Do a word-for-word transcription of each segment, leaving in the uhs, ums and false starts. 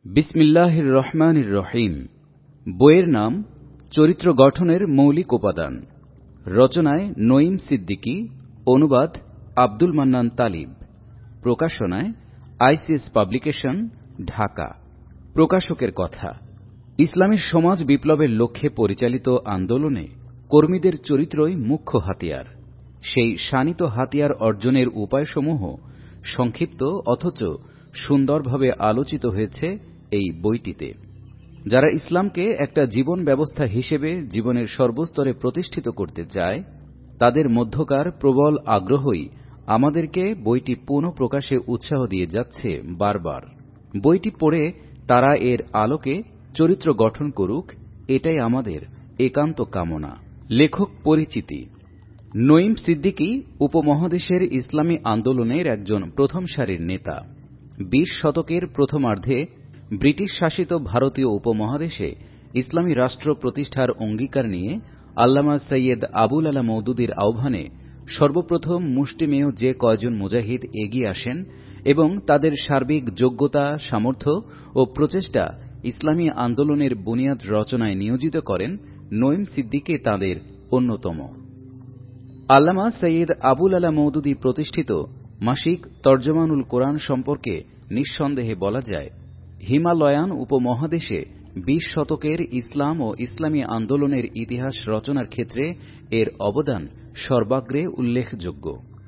বিসমিল্লাহির রহমানির রহিম। বইয়ের নাম চরিত্র গঠনের মৌলিক উপাদান। রচনায় নঈম সিদ্দিকী, অনুবাদ আব্দুল মান্নান তালিব, প্রকাশনায় আইসিএস পাবলিকেশন, ঢাকা। প্রকাশকের কথা। ইসলামী সমাজ বিপ্লবের লক্ষ্যে পরিচালিত আন্দোলনে কর্মীদের চরিত্রই মুখ্য হাতিয়ার। সেই শানিত হাতিয়ার অর্জনের উপায়সমূহ সংক্ষিপ্ত অথচ সুন্দরভাবে আলোচিত হয়েছে এই বইটিতে। যারা ইসলামকে একটা জীবন ব্যবস্থা হিসেবে জীবনের সর্বস্তরে প্রতিষ্ঠিত করতে চায়, তাদের মধ্যকার প্রবল আগ্রহই আমাদেরকে বইটি পুনঃ প্রকাশে উৎসাহ দিয়ে যাচ্ছে বারবার। বইটি পড়ে তারা এর আলোকে চরিত্র গঠন করুক, এটাই আমাদের একান্ত কামনা। লেখক পরিচিতি। নঈম সিদ্দিকী উপমহাদেশের ইসলামী আন্দোলনের একজন প্রথম সারির নেতা। বিশ শতকের প্রথমার্ধে ব্রিটিশ শাসিত ভারতীয় উপমহাদেশে ইসলামী রাষ্ট্র প্রতিষ্ঠার অঙ্গীকার নিয়ে আল্লামা সৈয়দ আবুল আলা মওদুদীর আহ্বানে সর্বপ্রথম মুষ্টিমেয় যে কয়জন মুজাহিদ এগিয়ে আসেন এবং তাদের সার্বিক যোগ্যতা, সামর্থ্য ও প্রচেষ্টা ইসলামী আন্দোলনের বুনিয়াদ রচনায় নিয়োজিত করেন, নঈম সিদ্দিকী তাঁদের অন্যতম। আল্লামা সৈয়দ আবুল আলা মওদুদী প্রতিষ্ঠিত মাসিক তর্জমানুল কোরআন সম্পর্কে নিঃসন্দেহে বলা যায়, হিমালয়ান উপমহাদেশে বিশ শতকের ইসলাম ও ইসলামী আন্দোলনের ইতিহাস রচনার ক্ষেত্রে এর অবদান সর্বাগ্রে উল্লেখযোগ্য।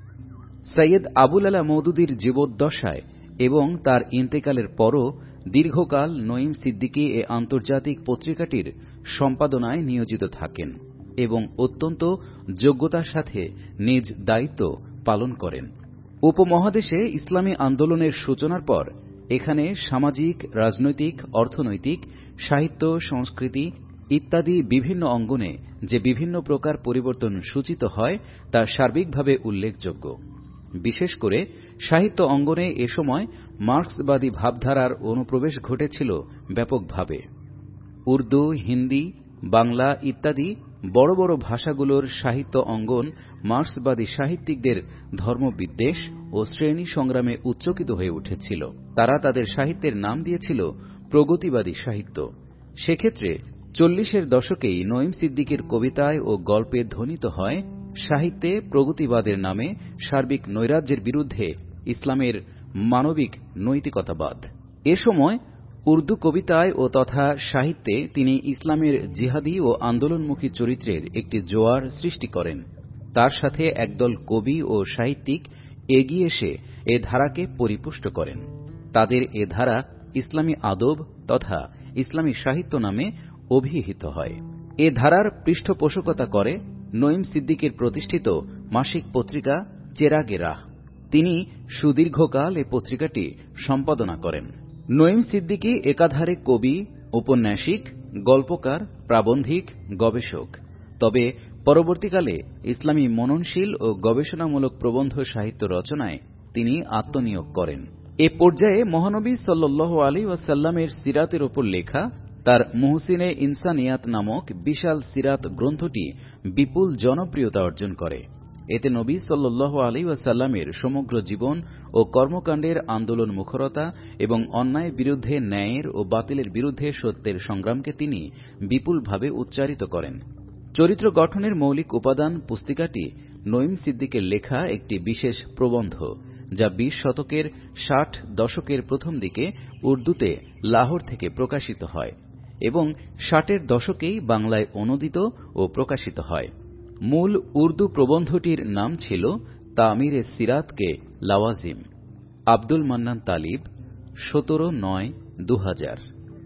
সৈয়দ আবুল আলা মওদুদীর জীবদ্দশায় এবং তার ইন্তেকালের পরও দীর্ঘকাল নঈম সিদ্দিকী এ আন্তর্জাতিক পত্রিকাটির সম্পাদনায় নিয়োজিত থাকেন এবং অত্যন্ত যোগ্যতার সাথে নিজ দায়িত্ব পালন করেন। উপমহাদেশে ইসলামী আন্দোলনের সূচনার পর এখানে সামাজিক, রাজনৈতিক, অর্থনৈতিক, সাহিত্য, সংস্কৃতি ইত্যাদি বিভিন্ন অঙ্গনে যে বিভিন্ন প্রকার পরিবর্তন সূচিত হয় তা সার্বিকভাবে উল্লেখযোগ্য। বিশেষ করে সাহিত্য অঙ্গনে এ সময় মার্ক্সবাদী ভাবধারার অনুপ্রবেশ ঘটেছিল ব্যাপকভাবে। উর্দু, হিন্দি, বাংলা ইত্যাদি বড় বড় ভাষাগুলোর সাহিত্য অঙ্গন মার্ক্সবাদী সাহিত্যিকদের ধর্মবিদ্বেষ ও শ্রেণী সংগ্রামে উচ্চকিত হয়ে উঠেছিল। তারা তাদের সাহিত্যের নাম দিয়েছিল প্রগতিবাদী সাহিত্য। সেক্ষেত্রে চল্লিশের দশকেই নঈম সিদ্দিকীর কবিতায় ও গল্পে ধ্বনিত হয় সাহিত্যে প্রগতিবাদের নামে সার্বিক নৈরাজ্যের বিরুদ্ধে ইসলামের মানবিক নৈতিকতাবাদ। এ সময় উর্দু কবিতায় ও তথা সাহিত্যে তিনি ইসলামের জিহাদি ও আন্দোলনমুখী চরিত্রের একটি জোয়ার সৃষ্টি করেন। তার সাথে একদল কবি ও সাহিত্যিক এগিয়ে এসে এ ধারাকে পরিপুষ্ট করেন। তাদের এ ধারা ইসলামী আদব তথা ইসলামী সাহিত্য নামে অভিহিত হয়। এ ধারার পৃষ্ঠপোষকতা করে নঈম সিদ্দিকীর প্রতিষ্ঠিত মাসিক পত্রিকা চেরাগে রাহ। তিনি সুদীর্ঘকাল এ পত্রিকাটি সম্পাদনা করেন। নঈম সিদ্দিকী একাধারে কবি, ঔপন্যাসিক, গল্পকার, প্রাবন্ধিক, গবেষক। তবে পরবর্তীকালে ইসলামী মননশীল ও গবেষণামূলক প্রবন্ধ সাহিত্য রচনায় তিনি আত্মনিয়োগ করেন। এ পর্যায়ে মহানবী সাল্লাল্লাহু আলাইহি ওয়াসাল্লামের সিরাতের ওপর লেখা তার মুহসিনে ইনসানিয়াত নামক বিশাল সিরাত গ্রন্থটি বিপুল জনপ্রিয়তা অর্জন করে। এতে নবী সাল্লাল্লাহু আলাইহি ওয়াসাল্লামের সমগ্র জীবন ও কর্মকাণ্ডের আন্দোলন মুখরতা এবং অন্যায়ের বিরুদ্ধে ন্যায়ের ও বাতিলের বিরুদ্ধে সত্যের সংগ্রামকে তিনি বিপুলভাবে উচ্চারিত করেন। চরিত্র গঠনের মৌলিক উপাদান পুস্তিকাটি নঈম সিদ্দিকের লেখা একটি বিশেষ প্রবন্ধ, যা বিশ শতকের ষাট দশকের প্রথম দিকে উর্দুতে লাহোর থেকে প্রকাশিত হয় এবং ষাটের দশকেই বাংলায় অনূদিত ও প্রকাশিত হয়। মূল উর্দু প্রবন্ধটির নাম ছিল তামিরে সিরাতকে লাওয়াজিম। আব্দুল মান্নান তালিব, সতেরো নয় দু হাজার।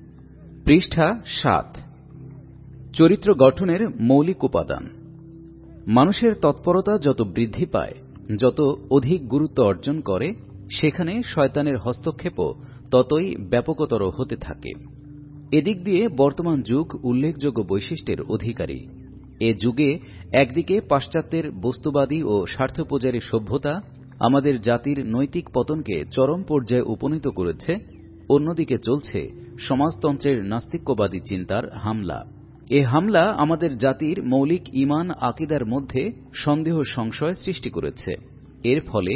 পৃষ্ঠা সাত। চরিত্র গঠনের মৌলিক উপাদান। মানুষের তৎপরতা যত বৃদ্ধি পায়, যত অধিক গুরুত্ব অর্জন করে, সেখানে শয়তানের হস্তক্ষেপও ততই ব্যাপকতর হতে থাকে। এদিক দিয়ে বর্তমান যুগ উল্লেখযোগ্য বৈশিষ্ট্যের অধিকারী। এ যুগে একদিকে পাশ্চাত্যের বস্তুবাদী ও স্বার্থপূজারী সভ্যতা আমাদের জাতির নৈতিক পতনকে চরম পর্যায়ে উপনীত করেছে, অন্যদিকে চলছে সমাজতন্ত্রের নাস্তিক্যবাদী চিন্তার হামলা। এ হামলা আমাদের জাতির মৌলিক ঈমান আকিদার মধ্যে সন্দেহ সংশয় সৃষ্টি করেছে। এর ফলে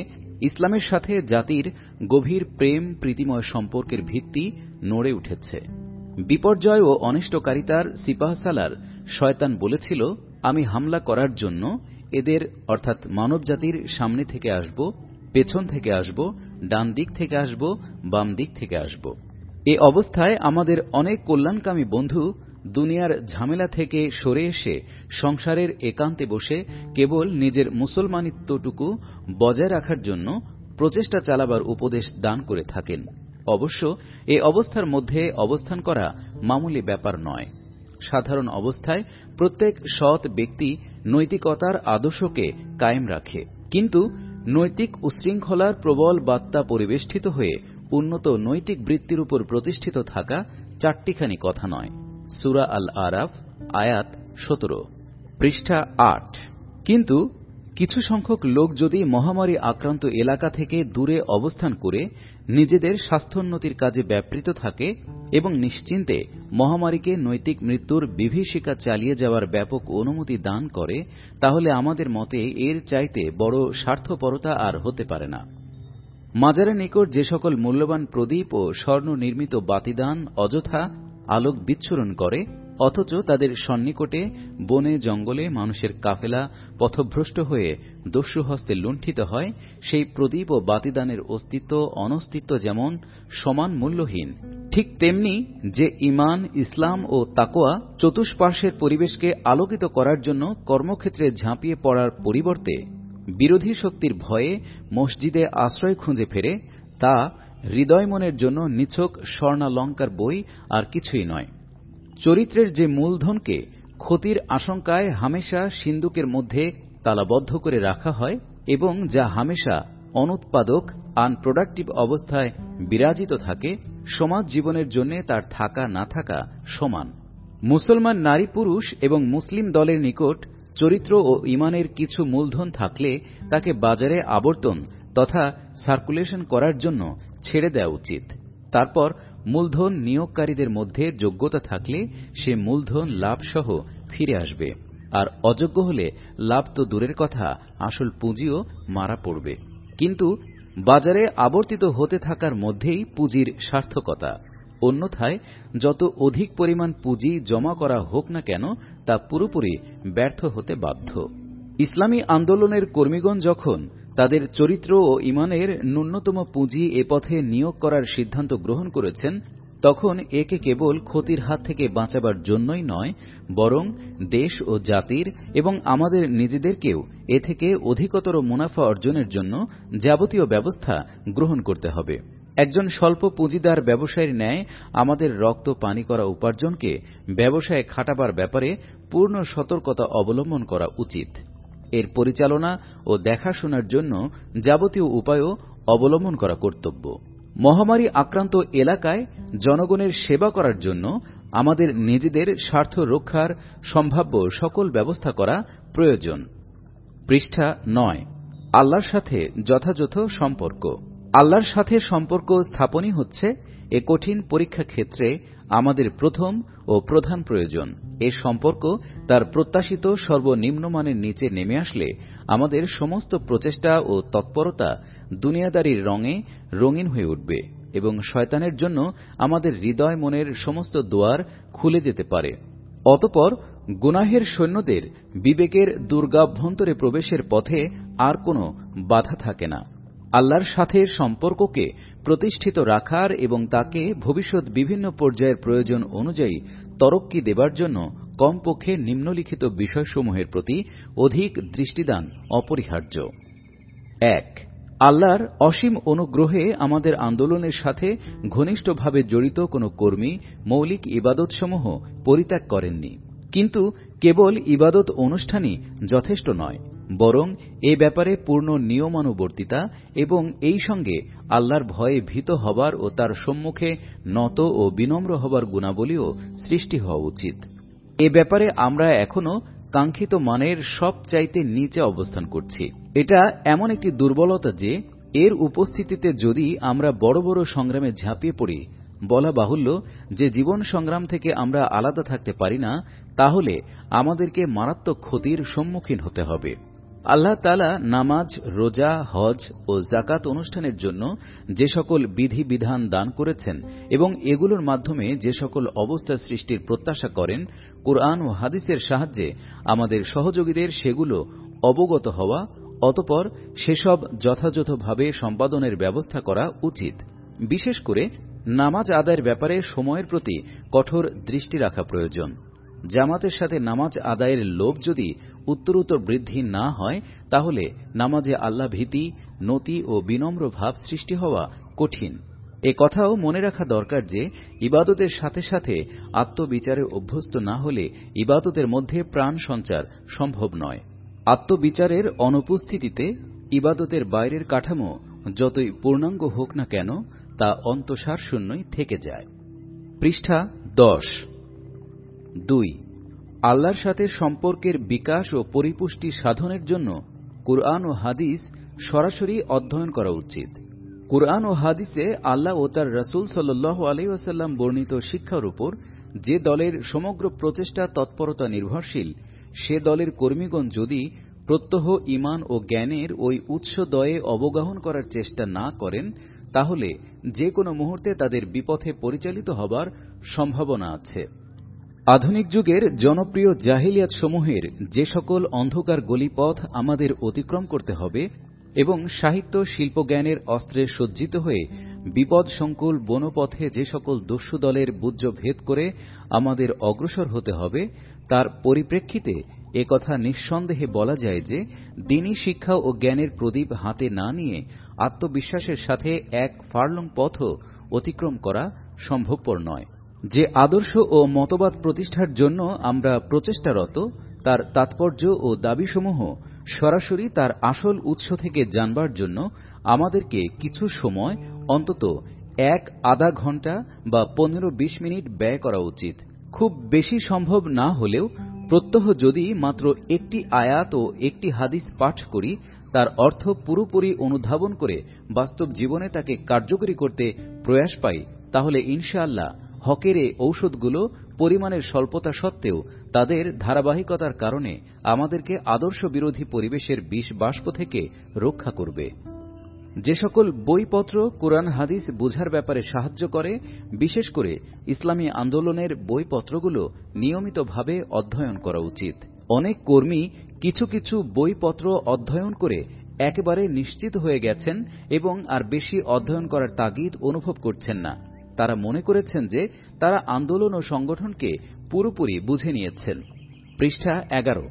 ইসলামের সাথে জাতির গভীর প্রেম প্রীতিময় সম্পর্কের ভিত্তি নড়ে উঠেছে। বিপর্যয় ও অনিষ্টকারিতার সিপাহসালার শয়তান বলেছিল, আমি হামলা করার জন্য এদের অর্থাৎ মানবজাতির সামনে থেকে আসব, পেছন থেকে আসব, ডান দিক থেকে আসব, বাম দিক থেকে আসব। এ অবস্থায় আমাদের অনেক কল্যাণকামী বন্ধু দুনিয়ার ঝামেলা থেকে সরে এসে সংসারের একান্তে বসে কেবল নিজের মুসলমানিত্বটুকু বজায় রাখার জন্য প্রচেষ্টা চালাবার উপদেশ দান করে থাকেন। অবশ্য এ অবস্থার মধ্যে অবস্থান করা মামুলি ব্যাপার নয়। সাধারণ অবস্থায় প্রত্যেক সৎ ব্যক্তি নৈতিকতার আদর্শকে কায়েম রাখে, কিন্তু নৈতিক উশৃঙ্খলার প্রবল বার্তা পরিবেষ্টিত হয়ে উন্নত নৈতিক বৃত্তির উপর প্রতিষ্ঠিত থাকা চারটিখানি কথা নয়। সূরা আল আরাফ আয়াত সতেরো, পৃষ্ঠা আট। কিন্তু কিছু সংখ্যক লোক যদি মহামারী আক্রান্ত এলাকা থেকে দূরে অবস্থান করে নিজেদের স্বাস্থ্যোন্নতির কাজে ব্যাপৃত থাকে এবং নিশ্চিন্তে মহামারীকে নৈতিক মৃত্যুর বিভীষিকা চালিয়ে যাওয়ার ব্যাপক অনুমতি দান করে, তাহলে আমাদের মতে এর চাইতে বড় স্বার্থপরতা আর হতে পারে না। মাজারের নিকট যে সকল মূল্যবান প্রদীপ ও স্বর্ণ নির্মিত বাতিদান অযথা আলোক বিচ্ছুরণ করে, অথচ তাদের সন্নিকটে বনে জঙ্গলে মানুষের কাফেলা পথভ্রষ্ট হয়ে দস্যু হস্তে লুণ্ঠিত হয়, সেই প্রদীপ ও বাতিদানের অস্তিত্ব অনস্তিত্ব যেমন সমান মূল্যহীন, ঠিক তেমনি যে ঈমান, ইসলাম ও তাকওয়া চতুষ্পার্শ্বের পরিবেশকে আলোকিত করার জন্য কর্মক্ষেত্রে ঝাঁপিয়ে পড়ার পরিবর্তে বিরোধী শক্তির ভয়ে মসজিদে আশ্রয় খুঁজে ফেরে, তা হৃদয় মনের জন্য নিছক স্বর্ণালঙ্কার বই আর কিছুই নয়। চরিত্রের যে মূলধনকে ক্ষতির আশঙ্কায় হামেশা সিন্দুকের মধ্যে তালাবদ্ধ করে রাখা হয় এবং যা হামেশা অনুৎপাদক আনপ্রোডাক্টিভ অবস্থায় বিরাজিত থাকে, সমাজ জীবনের জন্য তার থাকা না থাকা সমান। মুসলমান নারী পুরুষ এবং মুসলিম দলের নিকট চরিত্র ও ঈমানের কিছু মূলধন থাকলে তাকে বাজারে আবর্তন তথা সার্কুলেশন করার জন্য ছেড়ে দেওয়া উচিত। তারপর মূলধন নিয়োগকারীদের মধ্যে যোগ্যতা থাকলে সে মূলধন লাভসহ ফিরে আসবে, আর অযোগ্য হলে লাভ তো দূরের কথা, আসল পুঁজিও মারা পড়বে। কিন্তু বাজারে আবর্তিত হতে থাকার মধ্যেই পুঁজির সার্থকতা। অন্যথায় যত অধিক পরিমাণ পুঁজি জমা করা হোক না কেন, তা পুরোপুরি ব্যর্থ হতে বাধ্য। ইসলামী আন্দোলনের কর্মীগণ যখন তাদের চরিত্র ও ঈমানের ন্যূনতম পুঁজি এ পথে নিয়োগ করার সিদ্ধান্ত গ্রহণ করেছেন, তখন একে কেবল ক্ষতির হাত থেকে বাঁচাবার জন্যই নয়, বরং দেশ ও জাতির এবং আমাদের নিজেদেরকেও এ থেকে অধিকতর মুনাফা অর্জনের জন্য যাবতীয় ব্যবস্থা গ্রহণ করতে হবে। একজন স্বল্প পুঁজিদার ব্যবসায়ীর ন্যায় আমাদের রক্ত পানি করা উপার্জনকে ব্যবসায়ে খাটাবার ব্যাপারে পূর্ণ সতর্কতা অবলম্বন করা উচিত। এর পরিচালনা ও দেখাশোনার জন্য যাবতীয় উপায়ও অবলম্বন করা কর্তব্য। মহামারী আক্রান্ত এলাকায় জনগণের সেবা করার জন্য আমাদের নিজেদের স্বার্থ রক্ষার সম্ভাব্য সকল ব্যবস্থা করা প্রয়োজন। পৃষ্ঠা নয়, আল্লাহর সাথে যথাযথ সম্পর্ক। আল্লাহর সাথে সম্পর্ক স্থাপনই হচ্ছে এ কঠিন পরীক্ষা ক্ষেত্রে আমাদের প্রথম ও প্রধান প্রয়োজন। এ সম্পর্ক তার প্রত্যাশিত সর্বনিম্নমানের নিচে নেমে আসলে আমাদের সমস্ত প্রচেষ্টা ও তৎপরতা দুনিয়াদারির রঙে রঙিন হয়ে উঠবে এবং শয়তানের জন্য আমাদের হৃদয় মনের সমস্ত দুয়ার খুলে যেতে পারে। অতঃপর গুনাহের সৈন্যদের বিবেকের দুর্গাভ্যন্তরে প্রবেশের পথে আর কোনো বাধা থাকে না। আল্লাহর সাথে সম্পর্ককে প্রতিষ্ঠিত রাখার এবং তাকে ভবিষ্যৎ বিভিন্ন পর্যায়ের প্রয়োজন অনুযায়ী তরক্কি দেবার জন্য কমপক্ষে নিম্নলিখিত বিষয়সমূহের প্রতি অধিক দৃষ্টিদান অপরিহার্য। এক, আল্লাহর অসীম অনুগ্রহে আমাদের আন্দোলনের সাথে ঘনিষ্ঠভাবে জড়িত কোনো কর্মী মৌলিক ইবাদতসমূহ পরিত্যাগ করেননি। কিন্তু কেবল ইবাদত অনুষ্ঠানই যথেষ্ট নয়, বরং এ ব্যাপারে পূর্ণ নিয়মানুবর্তিতা এবং এই সঙ্গে আল্লাহর ভয়ে ভীত হবার ও তার সম্মুখে নত ও বিনম্র হবার গুণাবলীও সৃষ্টি হওয়া উচিত। এ ব্যাপারে আমরা এখনো কাঙ্ক্ষিত মানের সবচাইতে নিচে অবস্থান করছি। এটা এমন একটি দুর্বলতা যে এর উপস্থিতিতে যদি আমরা বড় বড় সংগ্রামে ঝাঁপিয়ে পড়ি, বলা বাহুল্য যে জীবন সংগ্রাম থেকে আমরা আলাদা থাকতে পারি না, তাহলে আমাদেরকে মারাত্মক ক্ষতির সম্মুখীন হতে হবে। আল্লাহ তাআলা নামাজ, রোজা, হজ ও যাকাত অনুষ্ঠানের জন্য যে সকল বিধি বিধান দান করেছেন এবং এগুলোর মাধ্যমে যে সকল অবস্থা সৃষ্টির প্রত্যাশা করেন, কুরআন ও হাদিসের সাহায্যে আমাদের সহযোগীদের সেগুলো অবগত হওয়া, অতঃপর সেসব যথাযথভাবে সম্পাদনের ব্যবস্থা করা উচিত। বিশেষ করে নামাজ আদায়ের ব্যাপারে সময়ের প্রতি কঠোর দৃষ্টি রাখা প্রয়োজন। জামাতের সাথে নামাজ আদায়ের লোভ যদি উত্তরোত্তর বৃদ্ধি না হয়, তাহলে নামাজে আল্লাহ ভীতি, নতি ও বিনম্র ভাব সৃষ্টি হওয়া কঠিন। এ কথাও মনে রাখা দরকার যে ইবাদতের সাথে সাথে আত্মবিচারে অভ্যস্ত না হলে ইবাদতের মধ্যে প্রাণ সঞ্চার সম্ভব নয়। আত্মবিচারের অনুপস্থিতিতে ইবাদতের বাইরের কাঠামো যতই পূর্ণাঙ্গ হোক না কেন, তা অন্তঃসার শূন্যই থেকে যায়। পৃষ্ঠা দশ। দুই, আল্লাহর সাথে সম্পর্কের বিকাশ ও পরিপুষ্টি সাধনের জন্য কুরআন ও হাদিস সরাসরি অধ্যয়ন করা উচিত। কুরআন ও হাদিসে আল্লাহ ও তার রাসূল সাল্লাল্লাহু আলাইহি ওয়াসাল্লাম বর্ণিত শিক্ষার উপর যে দলের সমগ্র প্রচেষ্টা তৎপরতা নির্ভরশীল, সে দলের কর্মীগণ যদি প্রত্যহ ঈমান ও জ্ঞানের ওই উৎসদয়ে অবগাহন করার চেষ্টা না করেন, তাহলে যে কোনো মুহূর্তে তাদের বিপথে পরিচালিত হবার সম্ভাবনা আছে। আধুনিক যুগের জনপ্রিয় জাহিলিয়াত সমূহের যে সকল অন্ধকার গলিপথ আমাদের অতিক্রম করতে হবে এবং সাহিত্য শিল্পজ্ঞানের অস্ত্রে সজ্জিত হয়ে বিপদসংকুল বনপথে যে সকল দস্যু দলের বুর্জ ভেদ করে আমাদের অগ্রসর হতে হবে, তার পরিপ্রেক্ষিতে একথা নিঃসন্দেহে বলা যায় যে দ্বীনি শিক্ষা ও জ্ঞানের প্রদীপ হাতে না নিয়ে আত্মবিশ্বাসের সাথে এক ফার্লং পথও অতিক্রম করা সম্ভবপর নয়। যে আদর্শ ও মতবাদ প্রতিষ্ঠার জন্য আমরা প্রচেষ্টারত, তার তাৎপর্য ও দাবিসমূহ সরাসরি তার আসল উৎস থেকে জানবার জন্য আমাদেরকে কিছু সময়, অন্তত এক আধা ঘণ্টা বা পনেরো বিশ মিনিট ব্যয় করা উচিত। খুব বেশি সম্ভব না হলেও প্রত্যহ যদি মাত্র একটি আয়াত ও একটি হাদিস পাঠ করি, তার অর্থ পুরোপুরি অনুধাবন করে বাস্তব জীবনে তাকে কার্যকরী করতে প্রয়াস পাই, তাহলে ইনশাআল্লাহ হকের এই ঔষধগুলো পরিমাণের স্বল্পতা সত্ত্বেও তাদের ধারাবাহিকতার কারণে আমাদেরকে আদর্শ বিরোধী পরিবেশের বিষ বাষ্প থেকে রক্ষা করবে। যে সকল বইপত্র কুরআন হাদিস বোঝার ব্যাপারে সাহায্য করে, বিশেষ করে ইসলামী আন্দোলনের বইপত্রগুলো নিয়মিতভাবে অধ্যয়ন করা উচিত। অনেক কর্মী কিছু কিছু বইপত্র অধ্যয়ন করে একেবারে নিশ্চিত হয়ে গেছেন এবং আর বেশি অধ্যয়ন করার তাগিদ অনুভব করছেন না। তারা মনে করেছেন যে তারা আন্দোলন ও সংগঠনকে পুরোপুরি বুঝে নিয়েছেন। পৃষ্ঠা এগারো।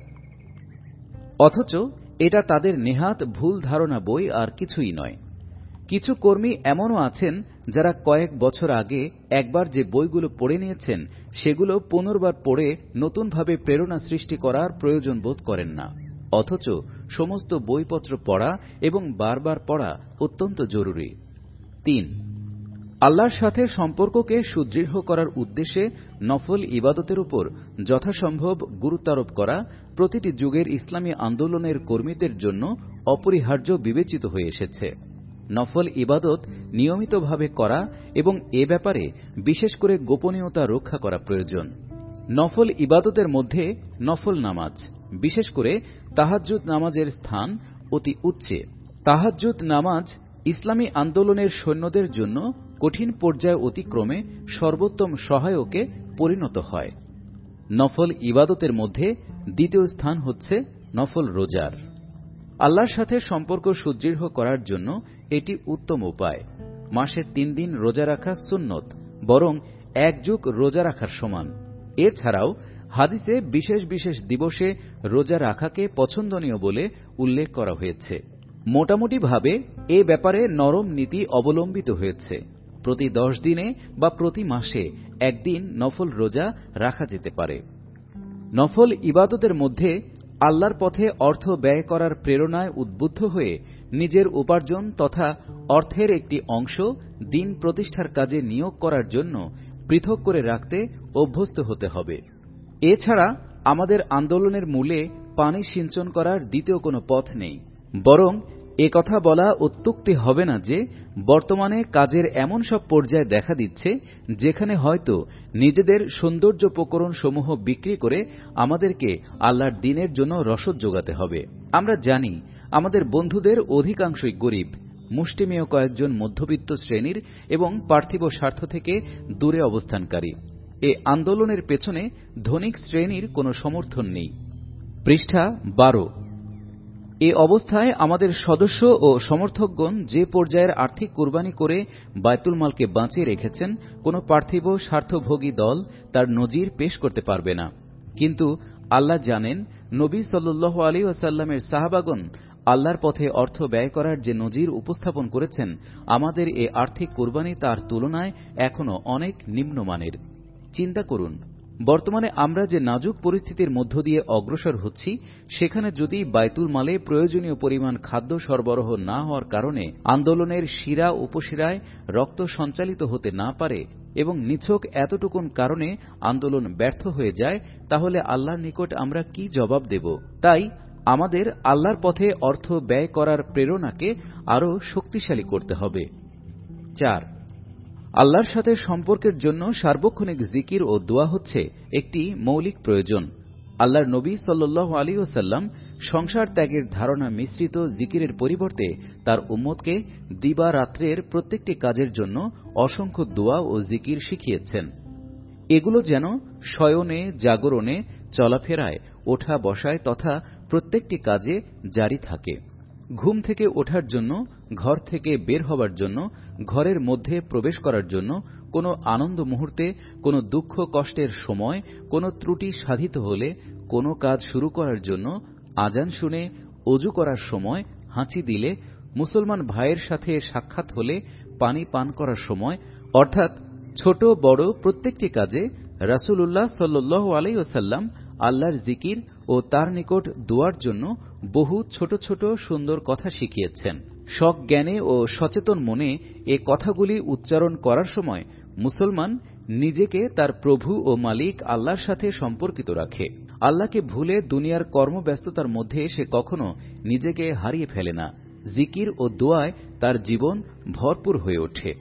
অথচ এটা তাদের নেহাত ভুল ধারণা, বই আর কিছুই নয়। কিছু কর্মী এমনও আছেন যারা কয়েক বছর আগে একবার যে বইগুলো পড়ে নিয়েছেন, সেগুলো পুনর্বার পড়ে নতুনভাবে প্রেরণা সৃষ্টি করার প্রয়োজন বোধ করেন না। অথচ সমস্ত বইপত্র পড়া এবং বারবার পড়া অত্যন্ত জরুরি। তিন, আল্লাহর সাথে সম্পর্ককে সুদৃঢ় করার উদ্দেশ্যে নফল ইবাদতের উপর যথাসম্ভব গুরুত্বারোপ করা প্রতিটি যুগের ইসলামী আন্দোলনের কর্মীদের জন্য অপরিহার্য বিবেচিত হয়ে এসেছে। নফল ইবাদত নিয়মিতভাবে করা এবং এ ব্যাপারে বিশেষ করে গোপনীয়তা রক্ষা করা প্রয়োজন। নফল ইবাদতের মধ্যে নফল নামাজ, বিশেষ করে তাহাজ্জুদ নামাজের স্থান অতি উচ্চে। তাহাজ্জুদ নামাজ ইসলামী আন্দোলনের সৈন্যদের জন্য কঠিন পর্যায় অতিক্রমে সর্বোত্তম সহায়কে পরিণত হয়। নফল ইবাদতের মধ্যে দ্বিতীয় স্থান হচ্ছে নফল রোজার। আল্লাহর সাথে সম্পর্ক সুদৃঢ় করার জন্য এটি উত্তম উপায়। মাসে তিন দিন রোজা রাখা সুন্নত, বরং এক যুগ রোজা রাখার সমান। এছাড়াও হাদিসে বিশেষ বিশেষ দিবসে রোজা রাখাকে পছন্দনীয় বলে উল্লেখ করা হয়েছে। মোটামুটিভাবে এ ব্যাপারে নরম নীতি অবলম্বিত হয়েছে। প্রতি দশ দিনে বা প্রতি মাসে একদিন নফল রোজা রাখা যেতে পারে। নফল ইবাদতের মধ্যে আল্লাহর পথে অর্থ ব্যয় করার প্রেরণায় উদ্বুদ্ধ হয়ে নিজের উপার্জন তথা অর্থের একটি অংশ দ্বীন প্রতিষ্ঠার কাজে নিয়োগ করার জন্য পৃথক করে রাখতে অভ্যস্ত হতে হবে। এছাড়া আমাদের আন্দোলনের মূলে পানি সিঞ্চন করার দ্বিতীয় কোনো পথ নেই, বরং এ কথা বলা অত্যুক্তি হবে না যে বর্তমানে কাজের এমন সব পর্যায় দেখা দিচ্ছে যেখানে হয়তো নিজেদের সৌন্দর্যোপকরণ সমূহ বিক্রি করে আমাদেরকে আল্লাহর দ্বীনের জন্য রসদ যোগাতে হবে। আমরা জানি আমাদের বন্ধুদের অধিকাংশই গরিব, মুষ্টিমেয় কয়েকজন মধ্যবিত্ত শ্রেণীর এবং পার্থিব স্বার্থ থেকে দূরে অবস্থানকারী। এ আন্দোলনের পেছনে ধনিক শ্রেণীর কোনো সমর্থন নেই। পৃষ্ঠা বারো। এ অবস্থায় আমাদের সদস্য ও সমর্থকগণ যে পর্যায়ের আর্থিক কুরবানি করে বায়তুল মালকে বাঁচিয়ে রেখেছেন, কোনো পার্থিব স্বার্থভোগী দল তার নজির পেশ করতে পারবে না। কিন্তু আল্লাহ জানেন, নবী সাল্লাল্লাহু আলাইহি ওয়াসাল্লামের সাহাবাগণ আল্লাহর পথে অর্থ ব্যয় করার যে নজির উপস্থাপন করেছেন, আমাদের এ আর্থিক কুরবানি তার তুলনায় এখনও অনেক নিম্নমানের। চিন্তা করুন, বর্তমানে আমরা যে নাজুক পরিস্থিতির মধ্য দিয়ে অগ্রসর হচ্ছি, সেখানে যদি বায়তুল মালে প্রয়োজনীয় পরিমাণ খাদ্য সরবরাহ না হওয়ার কারণে আন্দোলনের শিরা উপশিরায় রক্ত সঞ্চালিত হতে না পারে এবং নিছক এতটুকুন কারণে আন্দোলন ব্যর্থ হয়ে যায়, তাহলে আল্লাহর নিকট আমরা কি জবাব দেব? তাই আমাদের আল্লাহর পথে অর্থ ব্যয় করার প্রেরণাকে আরও শক্তিশালী করতে হবে। চার, আল্লাহর সাথে সম্পর্কের জন্য সার্বক্ষণিক জিকির ও দোয়া হচ্ছে একটি মৌলিক প্রয়োজন। আল্লাহর নবী সাল্লাল্লাহু আলাইহি ওয়াসাল্লাম সংসার ত্যাগের ধারণা মিশ্রিত জিকিরের পরিবর্তে তার উম্মতকে দিবা রাত্রের প্রত্যেকটি কাজের জন্য অসংখ্য দোয়া ও জিকির শিখিয়েছেন। এগুলো যেন শয়নে, জাগরণে, চলাফেরায়, ওঠা বসায় তথা প্রত্যেকটি কাজে জারি থাকে। ঘুম থেকে ওঠার জন্য, ঘর থেকে বের হবার জন্য, ঘরের মধ্যে প্রবেশ করার জন্য, কোনো আনন্দ মুহূর্তে, কোনো দুঃখ কষ্টের সময়, কোনো ত্রুটি সাধিত হলে, কোনো কাজ শুরু করার জন্য, আজান শুনে, অজু করার সময়, হাঁচি দিলে, মুসলমান ভাইয়ের সাথে সাক্ষাৎ হলে, পানি পান করার সময়, অর্থাৎ ছোট বড় প্রত্যেকটি কাজে রাসূলুল্লাহ সাল্লাল্লাহু আলাইহি ওয়াসাল্লাম আল্লাহর জিকির ও তার নিকট দোয়ার জন্য বহু ছোট ছোট সুন্দর কথা শিখিয়েছেন। সজ্ঞানে ও সচেতন মনে এ কথাগুলি উচ্চারণ করার সময় মুসলমান নিজেকে তার প্রভু ও মালিক আল্লাহর সাথে সম্পর্কিত রাখে। আল্লাহকে ভুলে দুনিয়ার কর্মব্যস্ততার মধ্যে সে কখনো নিজেকে হারিয়ে ফেলে না। জিকির ও দোয়ায় তার জীবন ভরপুর হয়ে ওঠে।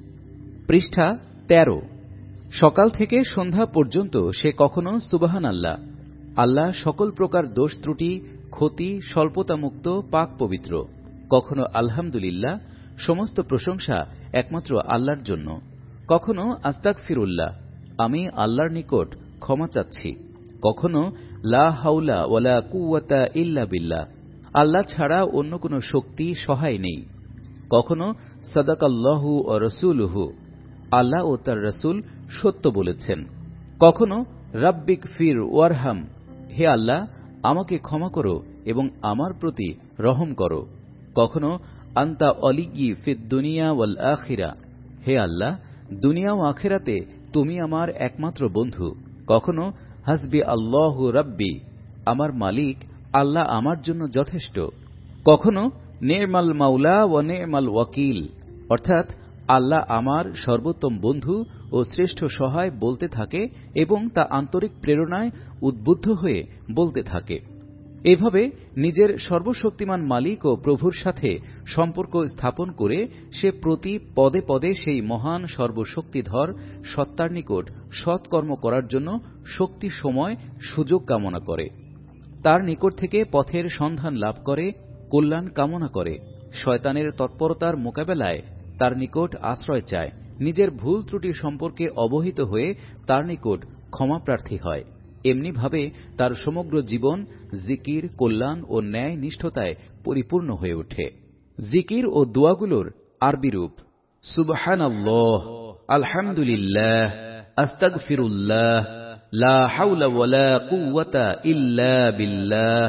পৃষ্ঠা তেরো। সকাল থেকে সন্ধ্যা পর্যন্ত সে কখনো সুবহান আল্লাহ, আল্লাহ সকল প্রকার দোষ ত্রুটি, ক্ষতি, স্বল্পতামুক্ত, পাক পবিত্র, কখনো আলহামদুলিল্লাহ, সমস্ত প্রশংসা একমাত্র আল্লাহর জন্য, কখনো আস্তাগফিরুল্লাহ, আমি আল্লাহর নিকট ক্ষমা চাচ্ছি, কখনো লা হাওলা ওয়ালা কুওয়াতা ইল্লা বিল্লাহ, আল্লাহ ছাড়া অন্য কোনো শক্তি সহায় নেই, কখনো সাদাকাল্লাহু ওয়া রাসূলুহু, আল্লাহ ও তার রাসূল সত্য বলেছেন, কখনো রাব্বিক ফির ওয়ারহাম, হে আল্লাহ আমাকে ক্ষমা করো এবং আমার প্রতি রহম করো, কখনো আনতা ওয়ালিয়্যি ফিদ দুনিয়া ওয়াল আখিরা, হে আল্লাহ দুনিয়া ও আখিরাতে তুমি আমার একমাত্র বন্ধু, কখনো হাসবি আল্লাহু রাব্বি, আমার মালিক আল্লাহ আমার জন্য যথেষ্ট, কখনো নি'মাল মাওলা ওয়া নি'মাল ওয়াকিল, অর্থাৎ আল্লাহ আমার সর্বোত্তম বন্ধু ও শ্রেষ্ঠ সহায় বলতে থাকে এবং তা আন্তরিক প্রেরণায় উদ্বুদ্ধ হয়ে বলতে থাকে। এভাবে নিজের সর্বশক্তিমান মালিক ও প্রভুর সাথে সম্পর্ক স্থাপন করে সে প্রতি পদে পদে সেই মহান সর্বশক্তিধর সত্তার নিকট সৎকর্ম করার জন্য শক্তি, সময়, সুযোগ কামনা করে, তার নিকট থেকে পথের সন্ধান লাভ করে, কল্যাণ কামনা করে, শয়তানের তৎপরতার মোকাবেলায় তার নিকট আশ্রয় চায়, নিজের ভুল ত্রুটি সম্পর্কে অবহিত হয়ে তার নিকট ক্ষমা প্রার্থী হয়। এমনিভাবে তার সমগ্র জীবন জিকির, কল্যাণ ও ন্যায় নিষ্ঠতায় পরিপূর্ণ হয়ে ওঠে। জিকির ও দোয়াগুলোর আরবি রূপ: সুবহানাল্লাহ, আলহামদুলিল্লাহ, আস্তাগফিরুল্লাহ, লা হাওলা ওয়ালা কুওয়াতা ইল্লা বিল্লাহ,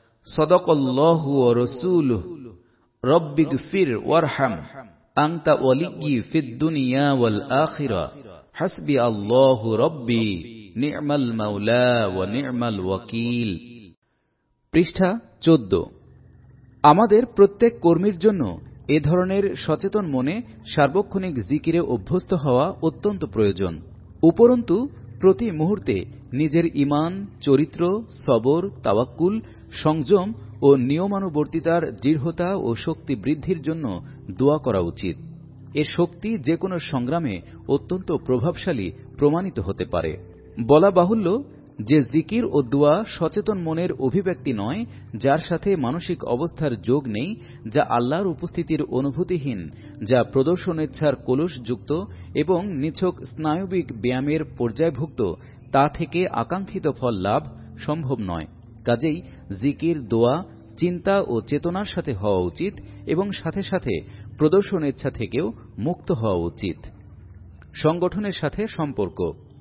সাদাকাল্লাহু ওয়া রাসূলুহু, রব্বিগফির ওয়ারহাম, আনতা ওয়ালিয়্যি ফিদ দুনিয়া ওয়াল আখিরা, হাসবি আল্লাহু রাব্বি, নি'মাল মাওলা ওয়া নি'মাল ওয়াকিল। পৃষ্ঠা চোদ্দ। আমাদের প্রত্যেক কর্মীর জন্য এ ধরনের সচেতন মনে সার্বক্ষণিক জিকিরে অভ্যস্ত হওয়া অত্যন্ত প্রয়োজন। উপরন্তু প্রতি মুহূর্তে নিজের ঈমান, চরিত্র, সবর, তাওয়াক্কুল, সংযম ও নিয়মানুবর্তিতার দৃঢ়তা ও শক্তি বৃদ্ধির জন্য দোয়া করা উচিত। এর শক্তি যে কোনো সংগ্রামে অত্যন্ত প্রভাবশালী প্রমাণিত হতে পারে। বলা বাহুল্য যে জিকির ও দোয়া সচেতন মনের অভিব্যক্তি নয়, যার সাথে মানসিক অবস্থার যোগ নেই, যা আল্লাহর উপস্থিতির অনুভূতিহীন, যা প্রদর্শনেচ্ছার কলুষযুক্ত এবং নিছক স্নায়বিক ব্যায়ামের পর্যায়ভুক্ত, তা থেকে আকাঙ্ক্ষিত ফল লাভ সম্ভব নয়। কাজেই জিকির, দোয়া চিন্তা ও চেতনার সাথে হওয়া উচিত এবং সাথে সাথে প্রদর্শনেচ্ছা থেকেও মুক্ত হওয়া উচিত। সংগঠনের সাথে সম্পর্ক।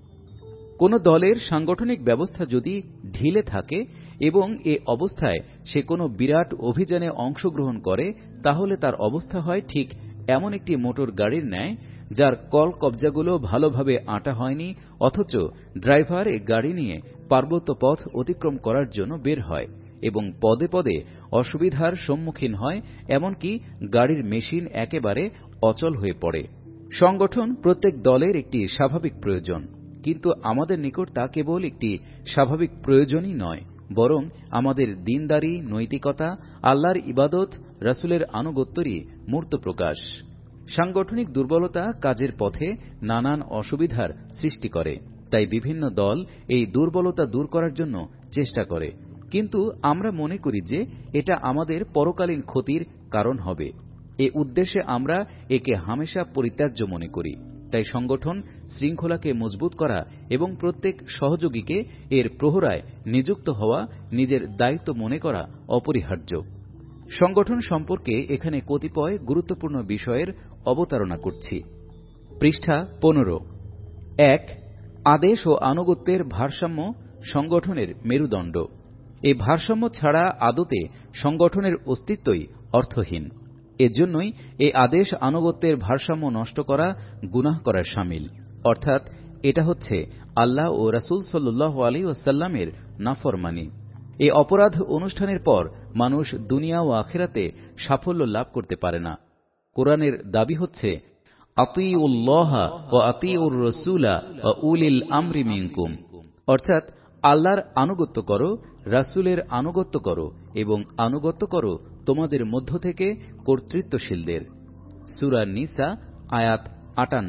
কোন দলের সাংগঠনিক ব্যবস্থা যদি ঢিলে থাকে এবং এ অবস্থায় সে কোনো বিরাট অভিযানে অংশগ্রহণ করে, তাহলে তার অবস্থা হয় ঠিক এমন একটি মোটর গাড়ির ন্যায়, যার কল কবজাগুলো ভালোভাবে আঁটা হয়নি, অথচ ড্রাইভার এ গাড়ি নিয়ে পার্বত্য পথ অতিক্রম করার জন্য বের হয় এবং পদে পদে অসুবিধার সম্মুখীন হয়, এমনকি গাড়ির মেশিন একেবারে অচল হয়ে পড়ে। সংগঠন প্রত্যেক দলের একটি স্বাভাবিক প্রয়োজন, কিন্তু আমাদের নিকট তা কেবল একটি স্বাভাবিক প্রয়োজনই নয়, বরং আমাদের দ্বীনদারি, নৈতিকতা, আল্লাহর ইবাদত, রাসূলের আনুগত্যেরই মূর্ত প্রকাশ। সাংগঠনিক দুর্বলতা কাজের পথে নানান অসুবিধার সৃষ্টি করে, তাই বিভিন্ন দল এই দুর্বলতা দূর করার জন্য চেষ্টা করে, কিন্তু আমরা মনে করি যে এটা আমাদের পরকালীন ক্ষতির কারণ হবে। এ উদ্দেশ্যে আমরা একে হামেশা পরিত্যাজ্য মনে করি। তাই সংগঠন শৃঙ্খলাকে মজবুত করা এবং প্রত্যেক সহযোগীকে এর প্রহরায় নিযুক্ত হওয়া নিজের দায়িত্ব মনে করা অপরিহার্য। সংগঠন সম্পর্কে এখানে কতিপয় গুরুত্বপূর্ণ বিষয়ের অবতারণা করছি। পৃষ্ঠা পনেরো। এক, আদেশ ও আনুগত্যের ভারসাম্য সংগঠনের মেরুদণ্ড। এই ভারসাম্য ছাড়া আদতে সংগঠনের অস্তিত্বই অর্থহীন। এজন্যই এই আদেশ আনুগত্যের ভারসাম্য নষ্ট করা গুনাহ করার শামিল, অর্থাৎ এটা হচ্ছে আল্লাহ ও রাসূল সাল্লাল্লাহু আলাইহি ওয়াসাল্লামের নাফরমানি। এই অপরাধ অনুষ্ঠানের পর মানুষ দুনিয়া ও আখিরাতে সাফল্য লাভ করতে পারে না। কোরআনের দাবি হচ্ছে আতিউল্লাহ ওয়া আতিউর রাসূলা ওয়া উলিল আমরি মিনকুম, অর্থাৎ আল্লাহর আনুগত্য করো, রাসূলের আনুগত্য করো এবং আনুগত্য করো তোমাদের মধ্য থেকে কর্তৃত্বশীলদের। সূরা নিসা আয়াত আটান্ন।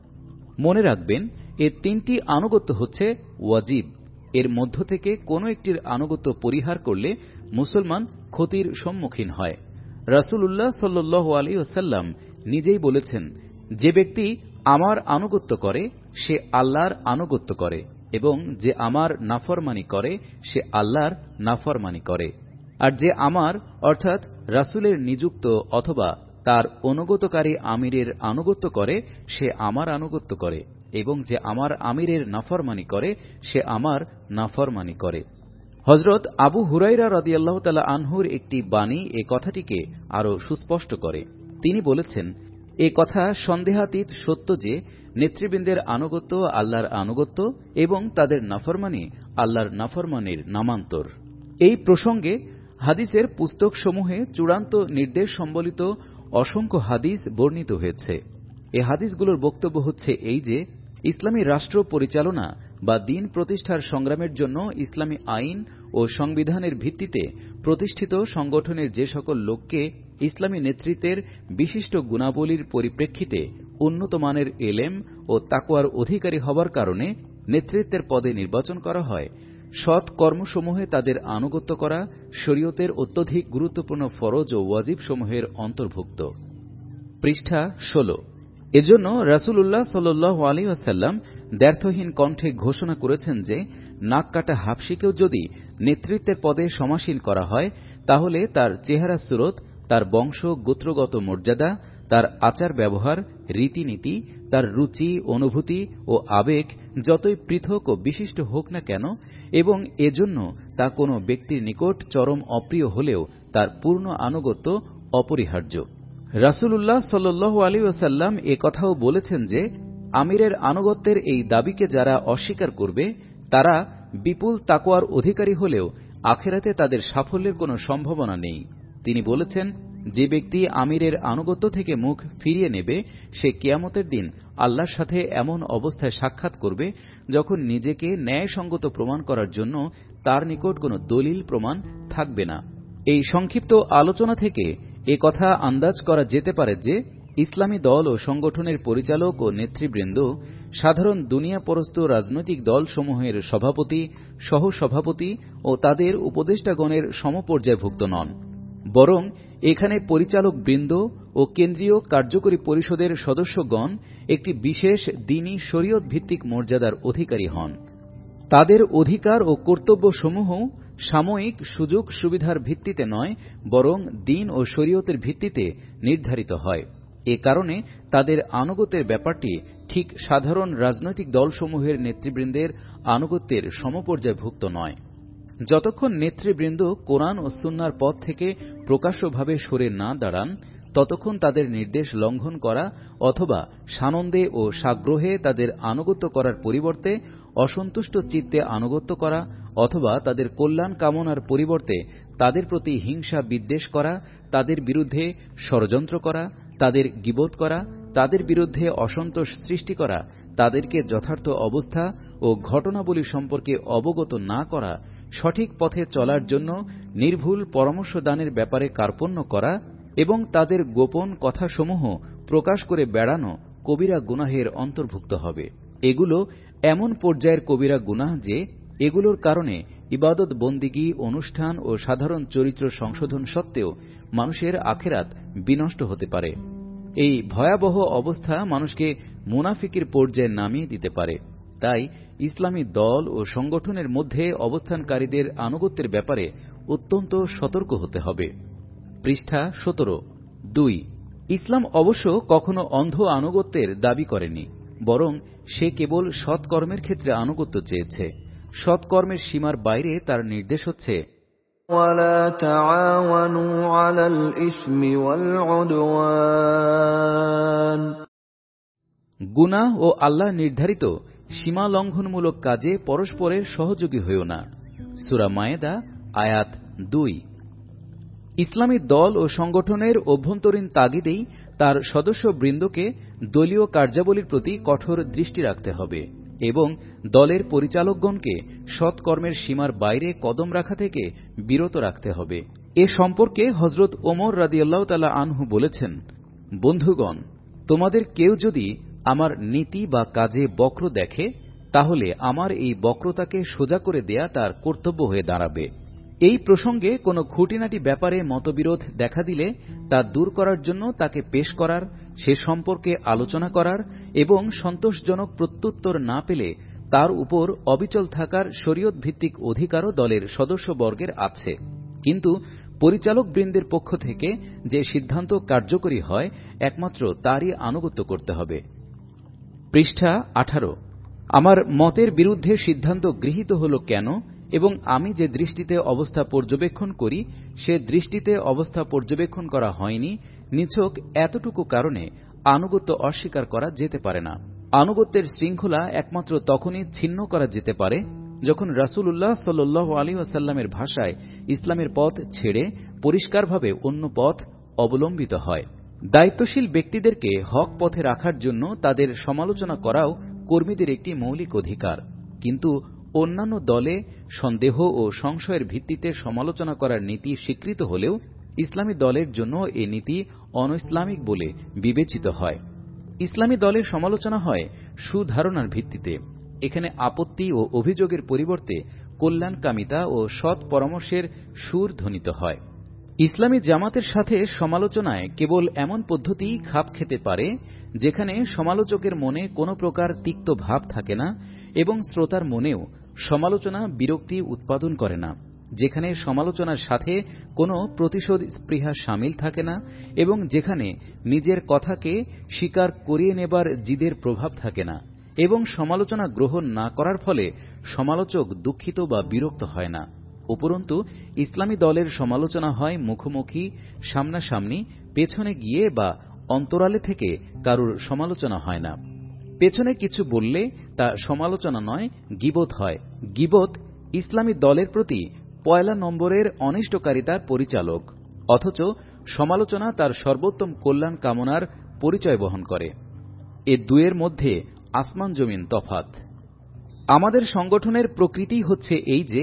মনে রাখবেন, এ তিনটি আনুগত্য হচ্ছে ওয়াজিব। এর মধ্য থেকে কোনো একটির আনুগত্য পরিহার করলে মুসলমান ক্ষতির সম্মুখীন হয়। রাসূলুল্লাহ সাল্লাল্লাহু আলাইহি ওয়াসাল্লাম নিজেই বলেছেন, যে ব্যক্তি আমার আনুগত্য করে সে আল্লাহর আনুগত্য করে এবং যে আমার নাফরমানি করে সে আল্লাহর নাফরমানি করে। আর যে আমার অর্থাৎ রাসূলের নিযুক্ত অথবা তার অনুগতকারী আমিরের আনুগত্য করে সে আমার আনুগত্য করে এবং যে আমার আমিরের নাফরমানি করে সে আমার নাফরমানি করে। হযরত আবু হুরায়রা রাদিয়াল্লাহু তাআলা আনহুর একটি বাণী এ কথাটিকে আরো সুস্পষ্ট করে। তিনি বলেছেন, এ কথা সন্দেহাতীত সত্য যে নেতৃবৃন্দের আনুগত্য আল্লাহর আনুগত্য এবং তাদের নাফরমানি আল্লাহর নাফরমানির নামান্তর। এই প্রসঙ্গে হাদিসের পুস্তকসমূহে চূড়ান্ত নির্দেশ সম্বলিত অসংখ্য হাদিস বর্ণিত হয়েছে। এ হাদিসগুলোর বক্তব্য হচ্ছে এই যে, ইসলামী রাষ্ট্র পরিচালনা বা দ্বীন প্রতিষ্ঠার সংগ্রামের জন্য ইসলামী আইন ও সংবিধানের ভিত্তিতে প্রতিষ্ঠিত সংগঠনের যে সকল লোককে ইসলামী নেতৃত্বের বিশিষ্ট গুণাবলীর পরিপ্রেক্ষিতে উন্নত মানের এলেম ও তাকওয়ার অধিকারী হবার কারণে নেতৃত্বের পদে নির্বাচন করা হয়, সৎ কর্মসমূহে তাদের আনুগত্য করা শরীয়তের অত্যধিক গুরুত্বপূর্ণ ফরজ ও ওয়াজিব সমূহের অন্তর্ভুক্ত। পৃষ্ঠা ষোলো। এজন্য রাসূলুল্লাহ সাল্লাল্লাহু আলাইহি ওয়াসাল্লাম দ্ব্যর্থহীন কণ্ঠে ঘোষণা করেছেন যে, নাক কাটা হাবশিকেও যদি নেতৃত্বের পদে সমাসীন করা হয়, তাহলে তার চেহারা সুরত, তার বংশ গোত্রগত মর্যাদা, তার আচার ব্যবহার, রীতিনীতি, তার রুচি, অনুভূতি ও আবেগ যতই পৃথক ও বিশিষ্ট হোক না কেন, এবং এজন্য তা কোনো ব্যক্তির নিকট চরম অপ্রিয় হলেও তার পূর্ণ আনুগত্য অপরিহার্য। রাসূলুল্লাহ সাল্লাল্লাহু আলাইহি ওয়াসাল্লাম এ কথাও বলেছেন যে, আমিরের আনুগত্যের এই দাবিকে যারা অস্বীকার করবে তারা বিপুল তাকওয়ার অধিকারী হলেও আখিরাতে তাদের সাফল্যের কোনো সম্ভাবনা নেই। তিনি বলেছেন, যে ব্যক্তি আমিরের আনুগত্য থেকে মুখ ফিরিয়ে নেবে সে কিয়ামতের দিন আল্লাহর সাথে এমন অবস্থায় সাক্ষাৎ করবে যখন নিজেকে ন্যায়সঙ্গত প্রমাণ করার জন্য তার নিকট কোনো দলিল প্রমাণ থাকবে না। এই সংক্ষিপ্ত আলোচনা থেকে এ কথা আন্দাজ করা যেতে পারে যে ইসলামী দল ও সংগঠনের পরিচালক ও নেতৃবৃন্দ সাধারণ দুনিয়াপরস্ত রাজনৈতিক দলসমূহের সভাপতি, সহসভাপতি ও তাদের উপদেষ্টাগণের সমপর্যায়ভুক্ত নন, বরং এখানে পরিচালকবৃন্দ ও কেন্দ্রীয় কার্যকরী পরিষদের সদস্যগণ একটি বিশেষ দ্বীনী শরীয়ত ভিত্তিক মর্যাদার অধিকারী হন। তাদের অধিকার ও কর্তব্যসমূহ সাময়িক সুযোগ সুবিধার ভিত্তিতে নয়, বরং দ্বীন ও শরীয়তের ভিত্তিতে নির্ধারিত হয়। এ কারণে তাদের আনুগত্যের ব্যাপারটি ঠিক সাধারণ রাজনৈতিক দলসমূহের নেতৃবৃন্দের আনুগত্যের সমপর্যায়ভুক্ত নয়। যতক্ষণ নেতৃবৃন্দ কোরআন ও সুন্নাহর পথ থেকে প্রকাশ্যভাবে সরে না দাঁড়ান, ততক্ষণ তাদের নির্দেশ লঙ্ঘন করা অথবা সানন্দে ও সাগ্রহে তাদের আনুগত্য করার পরিবর্তে অসন্তুষ্ট চিত্তে আনুগত্য করা অথবা তাদের কল্যাণ কামনার পরিবর্তে তাদের প্রতি হিংসা বিদ্বেষ করা, তাদের বিরুদ্ধে ষড়যন্ত্র করা, তাদের গীবত করা, তাদের বিরুদ্ধে অসন্তোষ সৃষ্টি করা, তাদেরকে যথার্থ অবস্থা ও ঘটনাবলী সম্পর্কে অবগত না করা, সঠিক পথে চলার জন্য নির্ভুল পরামর্শ দানের ব্যাপারে কার্পণ্য করা এবং তাদের গোপন কথাসমূহ প্রকাশ করে বেড়ানো কবিরা গুনাহের অন্তর্ভুক্ত হবে। এগুলো এমন পর্যায়ের কবিরা গুনাহ যে এগুলোর কারণে ইবাদত বন্দিগি, অনুষ্ঠান ও সাধারণ চরিত্র সংশোধন সত্ত্বেও মানুষের আখেরাত বিনষ্ট হতে পারে। এই ভয়াবহ অবস্থা মানুষকে মুনাফিকের পর্যায়ে নামিয়ে দিতে পারে। তাই ইসলামী দল ও সংগঠনের মধ্যে অবস্থানকারীদের আনুগত্যের ব্যাপারে অত্যন্ত সতর্ক হতে হবে। পৃষ্ঠা সতেরো। দুই, ইসলাম অবশ্য কখনো অন্ধ আনুগত্যের দাবি করেনি, বরং সে কেবল সৎকর্মের ক্ষেত্রে আনুগত্য চেয়েছে। সৎকর্মের সীমার বাইরে তার নির্দেশ হচ্ছে وَلَا تَعَاوَنُوا عَلَى الْإِثْمِ وَالْعُدْوَانِ গুনাহ ও আল্লাহ নির্ধারিত সীমা লঙ্ঘনমূলক কাজে পরস্পরের সহযোগী হইও না। সূরা মায়েদা আয়াত দুই। ইসলামী দল ও সংগঠনের অভ্যন্তরীণ তাগিদেই তার সদস্যবৃন্দকে দলীয় কার্যাবলীর প্রতি কঠোর দৃষ্টি রাখতে হবে এবং দলের পরিচালকগণকে সৎকর্মের সীমার বাইরে কদম রাখা থেকে বিরত রাখতে হবে। এ সম্পর্কে হযরত ওমর রাদিয়াল্লাহু তাআলা আনহু বলেছেন, বন্ধুগণ, তোমাদের কেউ যদি আমার নীতি বা কাজে বক্র দেখে, তাহলে আমার এই বক্রতাকে সোজা করে দেয়া তার কর্তব্য হয়ে দাঁড়াবে। এই প্রসঙ্গে কোনো খুঁটিনাটি ব্যাপারে মতবিরোধ দেখা দিলে তা দূর করার জন্য তাকে পেশ করার, সে সম্পর্কে আলোচনা করার এবং সন্তোষজনক প্রত্যুত্তর না পেলে তার উপর অবিচল থাকার শরীয়ত ভিত্তিক অধিকারও দলের সদস্যবর্গের আছে। কিন্তু পরিচালকবৃন্দের পক্ষ থেকে যে সিদ্ধান্ত কার্যকরী হয়, একমাত্র তারই আনুগত্য করতে হবে। পৃষ্ঠা আঠারো। আমার মতের বিরুদ্ধে সিদ্ধান্ত গৃহীত হল কেন এবং আমি যে দৃষ্টিতে অবস্থা পর্যবেক্ষণ করি সে দৃষ্টিতে অবস্থা পর্যবেক্ষণ করা হয়নি, নিছক এতটুকু কারণে আনুগত্য অস্বীকার করা যেতে পারে না। আনুগত্যের শৃঙ্খলা একমাত্র তখনই ছিন্ন করা যেতে পারে যখন রাসূলুল্লাহ সাল্লাল্লাহু আলাইহি ওয়াসাল্লামের ভাষায় ইসলামের পথ ছেড়ে পরিষ্কারভাবে অন্য পথ অবলম্বিত হয়। দায়িত্বশীল ব্যক্তিদেরকে হক পথে রাখার জন্য তাদের সমালোচনা করাও কর্মীদের একটি মৌলিক অধিকার, কিন্তু অন্যান্য দলে সন্দেহ ও সংশয়ের ভিত্তিতে সমালোচনা করার নীতি স্বীকৃত হলেও ইসলামী দলের জন্য এ নীতি অনইসলামিক বলে বিবেচিত হয়। ইসলামী দলের সমালোচনা হয় সুধারণার ভিত্তিতে। এখানে আপত্তি ও অভিযোগের পরিবর্তে কল্যাণকামিতা ও সৎ পরামর্শের সুর ধ্বনিত হয়। ইসলামী জামাতের সাথে সমালোচনায় কেবল এমন পদ্ধতিই খাপ খেতে পারে যেখানে সমালোচকের মনে কোনো প্রকার তিক্ত ভাব থাকে না এবং শ্রোতার মনেও সমালোচনা বিরক্তি উৎপাদন করে না, যেখানে সমালোচনার সাথে কোনো প্রতিশোধ স্পৃহা শামিল থাকে না এবং যেখানে নিজের কথাকে স্বীকার করিয়ে নেবার জিদের প্রভাব থাকে না এবং সমালোচনা গ্রহণ না করার ফলে সমালোচক দুঃখিত বা বিরক্ত হয় না। উপরন্তু ইসলামী দলের সমালোচনা হয় মুখোমুখি, সামনাসামনি, পেছনে গিয়ে বা অন্তরালে থেকে কারুর সমালোচনা হয় না। পেছনে কিছু বললে তা সমালোচনা নয়, গীবত হয়। গীবত ইসলামী দলের প্রতি পয়লা নম্বরের অনিষ্টকারিতার পরিচালক, অথচ সমালোচনা তার সর্বোত্তম কল্যাণ কামনার পরিচয় বহন করে। এ দুয়ের মধ্যে আসমান জমিন তফাত। আমাদের সংগঠনের প্রকৃতি হচ্ছে এই যে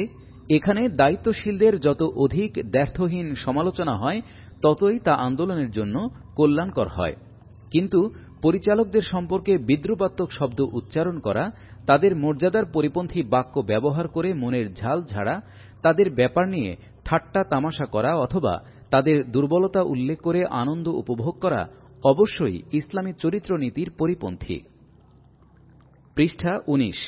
এখানে দায়িত্বশীলদের যত অধিক দ্ব্যর্থহীন সমালোচনা হয় ততই তা আন্দোলনের জন্য কল্যাণকর হয়। কিন্তু পরিচালকদের সম্পর্কে বিদ্রূপাত্মক শব্দ উচ্চারণ করা, তাদের মর্যাদার পরিপন্থী বাক্য ব্যবহার করে মনের ঝাল ঝাড়া, তাদের ব্যাপার নিয়ে ঠাট্টা তামাশা করা অথবা তাদের দুর্বলতা উল্লেখ করে আনন্দ উপভোগ করা অবশ্যই ইসলামী চরিত্রনীতির পরিপন্থী। পৃষ্ঠা উনিশ।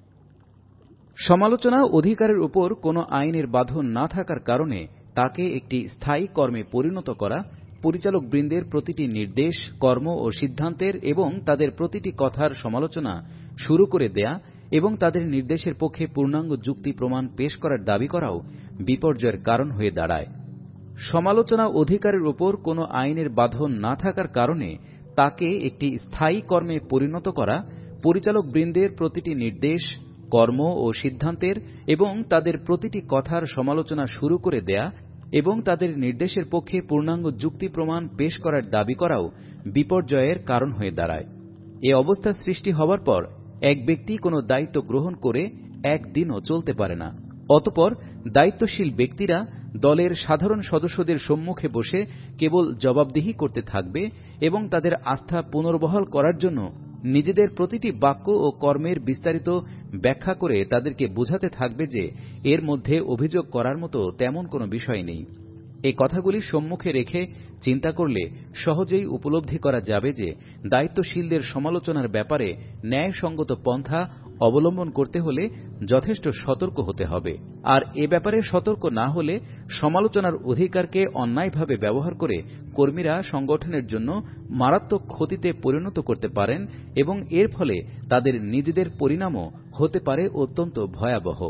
সমালোচনা অধিকারের উপর কোনো আইনের বাঁধন না থাকার কারণে তাকে একটি স্থায়ী কর্মে পরিণত করা, পরিচালকবৃন্দের প্রতিটি নির্দেশ, কর্ম ও সিদ্ধান্তের এবং তাদের প্রতিটি কথার সমালোচনা শুরু করে দেয়া এবং তাদের নির্দেশের পক্ষে পূর্ণাঙ্গ যুক্তি প্রমাণ পেশ করার দাবি করাও বিপর্যয়ের কারণ হয়ে দাঁড়ায়। সমালোচনা অধিকারের উপর কোনো আইনের বাঁধন না থাকার কারণে তাকে একটি স্থায়ী কর্মে পরিণত করা, পরিচালকবৃন্দের প্রতিটি নির্দেশ, কর্ম ও সিদ্ধান্তের এবং তাদের প্রতিটি কথার সমালোচনা শুরু করে দেয়া এবং তাদের নির্দেশের পক্ষে পূর্ণাঙ্গ যুক্তি প্রমাণ পেশ করার দাবি করাও বিপর্যয়ের কারণ হয়ে দাঁড়ায়। এ অবস্থা সৃষ্টি হবার পর এক ব্যক্তি কোনো দায়িত্ব গ্রহণ করে একদিনও চলতে পারে না। অতঃপর দায়িত্বশীল ব্যক্তিরা দলের সাধারণ সদস্যদের সম্মুখে বসে কেবল জবাবদিহি করতে থাকবে এবং তাদের আস্থা পুনর্বহাল করার জন্য নিজেদের প্রতিটি বাক্য ও কর্মের বিস্তারিত ব্যাখ্যা করে তাদেরকে বোঝাতে থাকবে যে এর মধ্যে অভিযোগ করার মতো তেমন কোনো বিষয় নেই। এই কথাগুলি সম্মুখে রেখে চিন্তা করলে সহজেই উপলব্ধি করা যাবে যে দায়িত্বশীলদের সমালোচনার ব্যাপারে ন্যায়সঙ্গত পন্থা অবলম্বন করতে হলে যথেষ্ট সতর্ক হতে হবে। আর এ ব্যাপারে সতর্ক না হলে সমালোচনার অধিকারকে অন্যায়ভাবে ব্যবহার করে কর্মীরা সংগঠনের জন্য মারাত্মক ক্ষতিতে পরিণত করতে পারেন এবং এর ফলে তাদের নিজেদের পরিণামও হতে পারে অত্যন্ত ভয়াবহ।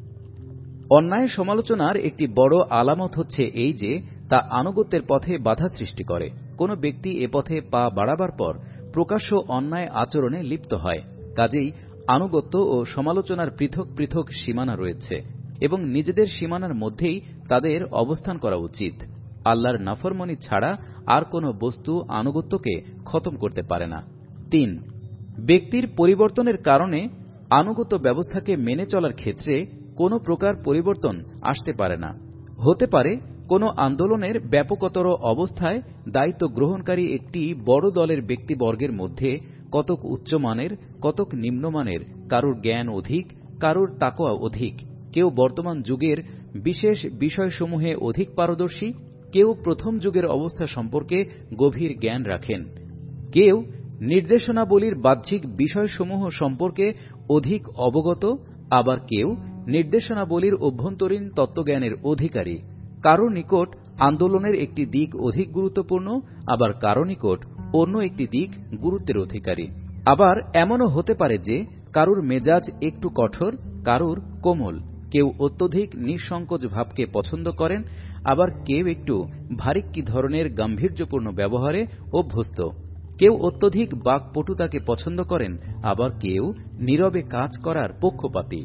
অন্যায় সমালোচনার একটি বড় আলামত হচ্ছে এই যে তা আনুগত্যের পথে বাধা সৃষ্টি করে। কোনো ব্যক্তি এ পথে পা বাড়াবার পর প্রকাশ্য অন্যায় আচরণে লিপ্ত হয়। কাজেই আনুগত্য ও সমালোচনার পৃথক পৃথক সীমানা রয়েছে এবং নিজেদের সীমানার মধ্যেই তাদের অবস্থান করা উচিত। আল্লাহর নাফরমানি ছাড়া আর কোনো বস্তু আনুগত্যকে খতম করতে পারে না। তিন, ব্যক্তির পরিবর্তনের কারণে আনুগত্য ব্যবস্থাকে মেনে চলার ক্ষেত্রে কোনো প্রকার পরিবর্তন আসতে পারে না। হতে পারে কোনো আন্দোলনের ব্যাপকতর অবস্থায় দায়িত্ব গ্রহণকারী একটি বড় দলের ব্যক্তিবর্গের মধ্যে কতক উচ্চমানের, কতক নিম্নমানের, কারুর জ্ঞান অধিক, কারুর তাকওয়া অধিক, কেউ বর্তমান যুগের বিশেষ বিষয়সমূহে অধিক পারদর্শী, কেউ প্রথম যুগের অবস্থা সম্পর্কে গভীর জ্ঞান রাখেন, কেউ নির্দেশনাবলীর বাহ্যিক বিষয়সমূহ সম্পর্কে অধিক অবগত, আবার কেউ নির্দেশনাবলীর অভ্যন্তরীণ তত্ত্বজ্ঞানের অধিকারী। কারো নিকট আন্দোলনের একটি দিক অধিক গুরুত্বপূর্ণ, আবার কারো নিকট অন্য একটি দিক গুরুত্বের অধিকারী। আবার এমনও হতে পারে যে কারুর মেজাজ একটু কঠোর, কারুর কোমল, কেউ অত্যধিক নিঃসংকোচ ভাবকে পছন্দ করেন, আবার কেউ একটু ভারিক্কি ধরনের গাম্ভীর্যপূর্ণ ব্যবহারে অভ্যস্ত, কেউ অত্যধিক বাক্পটুতাকে পছন্দ করেন, আবার কেউ নীরবে কাজ করার পক্ষপাতী।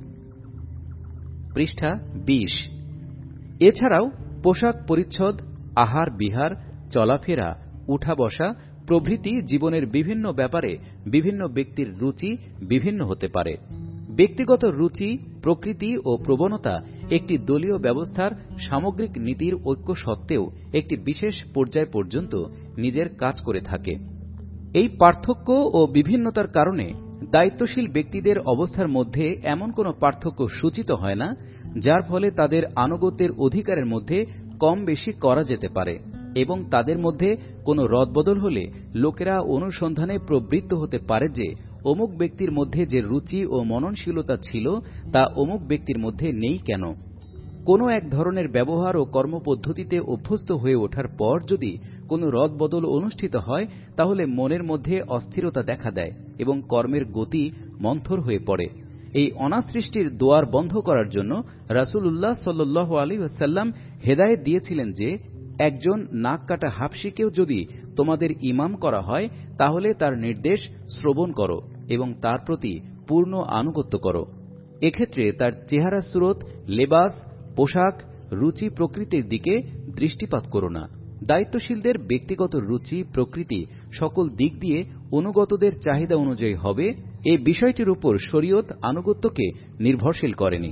পৃষ্ঠা বিশ। এছাড়াও পোশাক পরিচ্ছদ, আহার বিহার, চলাফেরা, উঠা বসা প্রভৃতি জীবনের বিভিন্ন ব্যাপারে বিভিন্ন ব্যক্তির রুচি বিভিন্ন হতে পারে। ব্যক্তিগত রুচি, প্রকৃতি ও প্রবণতা একটি দলীয় ব্যবস্থার সামগ্রিক নীতির ঐক্য সত্ত্বেও একটি বিশেষ পর্যায় পর্যন্ত নিজের কাজ করে থাকে। এই পার্থক্য ও বিভিন্নতার কারণে দায়িত্বশীল ব্যক্তিদের অবস্থার মধ্যে এমন কোনো পার্থক্য সূচিত হয় না যার ফলে তাদের আনুগত্যের অধিকারের মধ্যে কম বেশি করা যেতে পারে, এবং তাদের মধ্যে কোনো রদবদল হলে লোকেরা অনুসন্ধানে প্রবৃত্ত হতে পারে যে অমুক ব্যক্তির মধ্যে যে রুচি ও মননশীলতা ছিল তা অমুক ব্যক্তির মধ্যে নেই কেন। কোনো এক ধরনের ব্যবহার ও কর্মপদ্ধতিতে অভ্যস্ত হয়ে ওঠার পর যদি কোনো রদবদল অনুষ্ঠিত হয় তাহলে মনের মধ্যে অস্থিরতা দেখা দেয় এবং কর্মের গতি মন্থর হয়ে পড়ে। এই অনাসৃষ্টির দোয়ার বন্ধ করার জন্য রাসূলুল্লাহ সাল্লাল্লাহু আলাইহি ওয়াসাল্লাম হেদায়েত দিয়েছিলেন যে একজন নাক কাটা হাবশীকেও যদি তোমাদের ইমাম করা হয় তাহলে তার নির্দেশ শ্রবণ করো এবং তার প্রতি পূর্ণ আনুগত্য করো। এক্ষেত্রে তার চেহারা সুরত, লেবাস, পোশাক, রুচি প্রকৃতির দিকে দৃষ্টিপাত করো না। দায়িত্বশীলদের ব্যক্তিগত রুচি প্রকৃতি সকল দিক দিয়ে অনুগতদের চাহিদা অনুযায়ী হবে, এই বিষয়টির উপর শরীয়ত আনুগত্যকে নির্ভরশীল করেনি।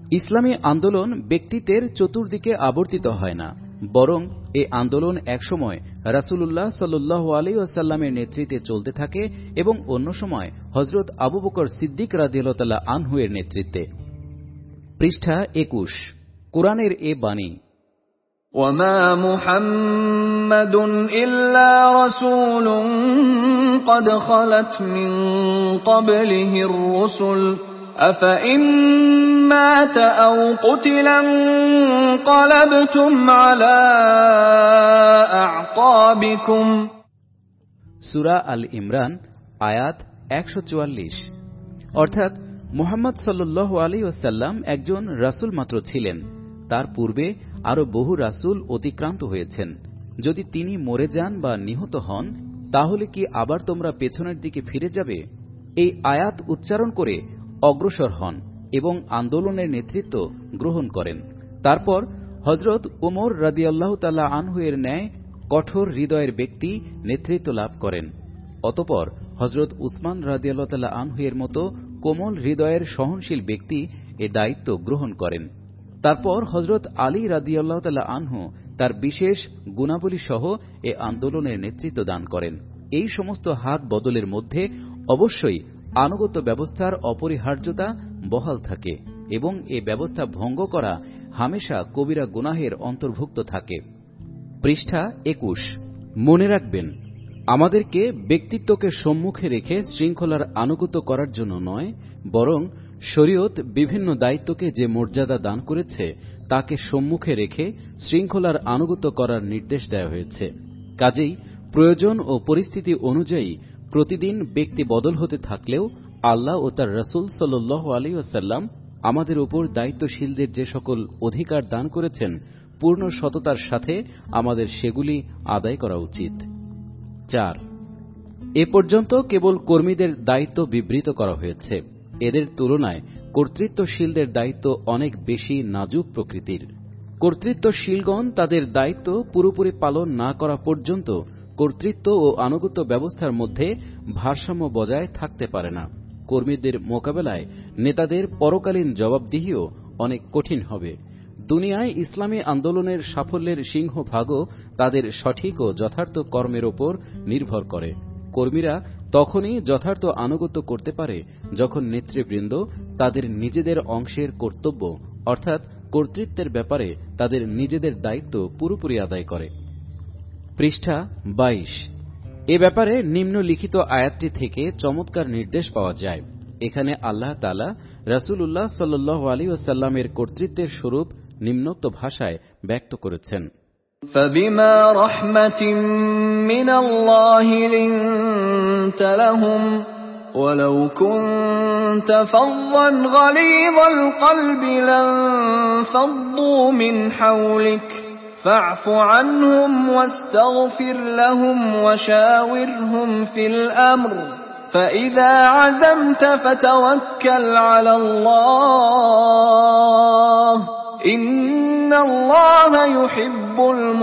ইসলামী আন্দোলন ব্যক্তিত্বের চতুর্দিকে আবর্তিত হয় না, বরং এ আন্দোলন একসময় রাসূলুল্লাহ সাল্লাল্লাহু আলাইহি ওয়াসাল্লামের নেতৃত্বে চলতে থাকে এবং অন্য সময় হযরত আবু বকর সিদ্দিক রাদিয়াল্লাহু তাআলা আনহু এর নেতৃত্বে। পৃষ্ঠা একুশ। কুরআনের এ বাণী, وَمَا مُحَمَّدٌ إِلَّا رَسُولٌ قَدْ خَلَتْ مِن قَبْلِهِ الرُّسُلُ أَفَإِن مَّاتَ أَوْ قُتِلَ انقَلَبْتُمْ عَلَىٰ أَعْقَابِكُمْ। সূরা আল ইমরান আয়াত একশো চুয়াল্লিশ। অর্থাৎ মুহাম্মদ সাল্লাল্লাহু আলাইহি ওয়াসাল্লাম একজন রাসূল মাত্র ছিলেন, তার পূর্বে আরো বহু রাসূল অতিক্রান্ত হয়েছেন। যদি তিনি মরে যান বা নিহত হন, তাহলে কি আবার তোমরা পেছনের দিকে ফিরে যাবে? এই আয়াত উচ্চারণ করে অগ্রসর হন এবং আন্দোলনের নেতৃত্ব গ্রহণ করেন। তারপর হযরত উমর রাদিয়াল্লাহু তাআলা আনহু এর ন্যায় কঠোর হৃদয়ের ব্যক্তি নেতৃত্ব লাভ করেন। অতঃপর হযরত উসমান রাদিয়াল্লাহু তাআলা আনহু এর মতো কোমল হৃদয়ের সহনশীল ব্যক্তি এ দায়িত্ব গ্রহণ করেন। তারপর হযরত আলী রাদিয়াল্লাহু তাআলা আনহু তার বিশেষ গুণাবলী সহ এ আন্দোলনের নেতৃত্ব দান করেন। এই সমস্ত হাত বদলের মধ্যে অবশ্যই আনুগত্য ব্যবস্থার অপরিহার্যতা বহাল থাকে এবং এ ব্যবস্থা ভঙ্গ করা হামেশা কবিরা গুনাহের অন্তর্ভুক্ত থাকে। পৃষ্ঠা একুশ। মনে রাখবেন, আমাদেরকে ব্যক্তিত্বকে সম্মুখে রেখে শৃঙ্খলার আনুগত্য করার জন্য নয়, বরং শরীয়ত বিভিন্ন দায়িত্বকে যে মর্যাদা দান করেছে তাকে সম্মুখে রেখে শৃঙ্খলার আনুগত্য করার নির্দেশ দেওয়া হয়েছে। কাজেই প্রয়োজন ও পরিস্থিতি অনুযায়ী প্রতিদিন ব্যক্তি বদল হতে থাকলেও আল্লাহ ও তার রাসূল সাল্লাল্লাহু আলাইহি ওয়াসাল্লাম আমাদের উপর দায়িত্বশীলদের যে সকল অধিকার দান করেছেন, পূর্ণ সততার সাথে আমাদের সেগুলি আদায় করা উচিত। চার। এ পর্যন্ত কেবল কর্মীদের দায়িত্ব বিবৃত করা হয়েছে। এদের তুলনায় কর্তৃত্বশীলদের দায়িত্ব অনেক বেশি নাজুক প্রকৃতির। কর্তৃত্বশীলগণ তাদের দায়িত্ব পুরোপুরি পালন না করা পর্যন্ত কর্তৃত্ব ও আনুগত্য ব্যবস্থার মধ্যে ভারসাম্য বজায় থাকতে পারে না। কর্মীদের মোকাবেলায় নেতাদের পরকালীন জবাবদিহিও অনেক কঠিন হবে। দুনিয়ায় ইসলামী আন্দোলনের সাফল্যের সিংহভাগও তাদের সঠিক ও যথার্থ কর্মের ওপর নির্ভর করে। কর্মীরা তখনই যথার্থ আনুগত্য করতে পারে যখন নেতৃবৃন্দ তাদের নিজেদের অংশের কর্তব্য অর্থাৎ কর্তৃত্বের ব্যাপারে তাদের নিজেদের দায়িত্ব পুরোপুরি আদায় করে। পৃষ্ঠা বাইশ। এ ব্যাপারে নিম্নলিখিত আয়াতটি থেকে চমৎকার নির্দেশ পাওয়া যায়। এখানে আল্লাহ তাআলা রাসূলুল্লাহ সাল্লাল্লাহু আলাইহি ওয়াসাল্লামের কর্তৃত্বের স্বরূপ নিম্নোক্ত ভাষায় ব্যক্ত করেছেন, فَبِمَا رَحْمَةٍ مِّنَ اللَّهِ لِنتَ لَهُمْ وَلَوْ كُنتَ فَظًّا غَلِيظَ الْقَلْبِ لَانفَضُّوا مِنْ حَوْلِكَ فَاعْفُ عَنْهُمْ وَاسْتَغْفِرْ لَهُمْ وَشَاوِرْهُمْ فِي الْأَمْرِ فَإِذَا عَزَمْتَ فَتَوَكَّلْ عَلَى اللَّهِ إِنَّ اللَّهَ يُحِبُّ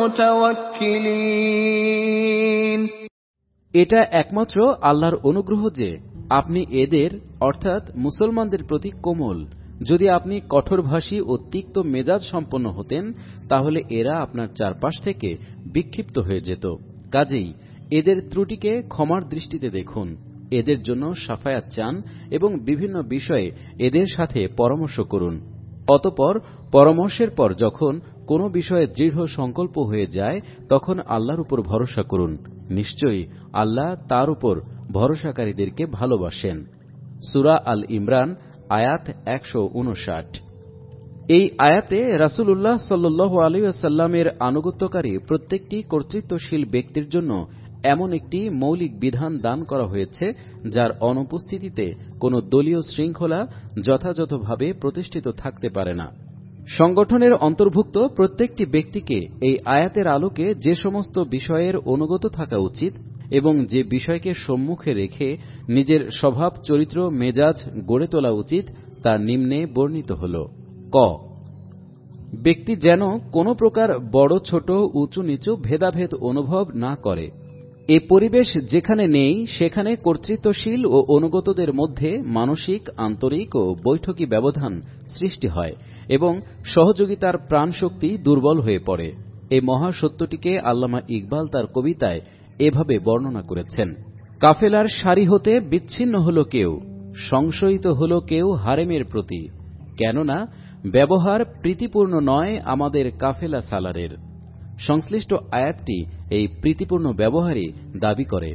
الْمُتَوَكِّلِينَ। এটা একমাত্র আল্লাহর অনুগ্রহ যে আপনি এদের অর্থাৎ মুসলমানদের প্রতি কোমল। যদি আপনি কঠোরভাষী ও তিক্ত মেজাজ সম্পন্ন হতেন, তাহলে এরা আপনার চারপাশ থেকে বিক্ষিপ্ত হয়ে যেত। কাজেই এদের ত্রুটিকে ক্ষমার দৃষ্টিতে দেখুন, এদের জন্য শাফায়াত চান এবং বিভিন্ন বিষয়ে এদের সাথে পরামর্শ করুন। অতঃপর পরামর্শের পর যখন কোনো বিষয়ে দৃঢ় সংকল্প হয়ে যায়, তখন আল্লাহর উপর ভরসা করুন। নিশ্চয়ই আল্লাহ তার উপর ভরসাকারীদেরকে ভালোবাসেন। সূরা আল ইমরান আয়াত একশো উনষাট। এই আয়াতে রাসূলুল্লাহ সাল্লাল্লাহু আলাইহি ওয়াসাল্লামের আনুগত্যকারী প্রত্যেকটি কর্তৃত্বশীল ব্যক্তির জন্য এমন একটি মৌলিক বিধান দান করা হয়েছে যার অনুপস্থিতিতে কোনো দলীয় শৃঙ্খলা যথাযথভাবে প্রতিষ্ঠিত থাকতে পারে না। সংগঠনের অন্তর্ভুক্ত প্রত্যেকটি ব্যক্তিকে এই আয়াতের আলোকে যে সমস্ত বিষয়ের অনুগত থাকা উচিত এবং যে বিষয়কে সম্মুখে রেখে নিজের স্বভাব চরিত্র মেজাজ গড়ে তোলা উচিত তা নিম্নে বর্ণিত হল। ক। ব্যক্তি যেন কোনো প্রকার বড় ছোট উঁচু নিচু ভেদাভেদ অনুভব না করে। এ পরিবেশ যেখানে নেই সেখানে কর্তৃত্বশীল ও অনুগতদের মধ্যে মানসিক আন্তরিক ও বৈঠকি ব্যবধান সৃষ্টি হয় এবং সহযোগিতার প্রাণশক্তি দুর্বল হয়ে পড়ে। এই মহাসত্যটিকে আল্লামা ইকবাল তার কবিতায় এভাবে বর্ণনা করেছেন: কাফেলার সারি হতে বিচ্ছিন্ন হল কেউ, সংশয়িত হল কেউ হারেমের প্রতি, কেননা ব্যবহার প্রীতিপূর্ণ নয় আমাদের কাফেলা সালারের। সংশ্লিষ্ট আয়াতটি এই প্রীতিপূর্ণ ব্যবহারই দাবি করে।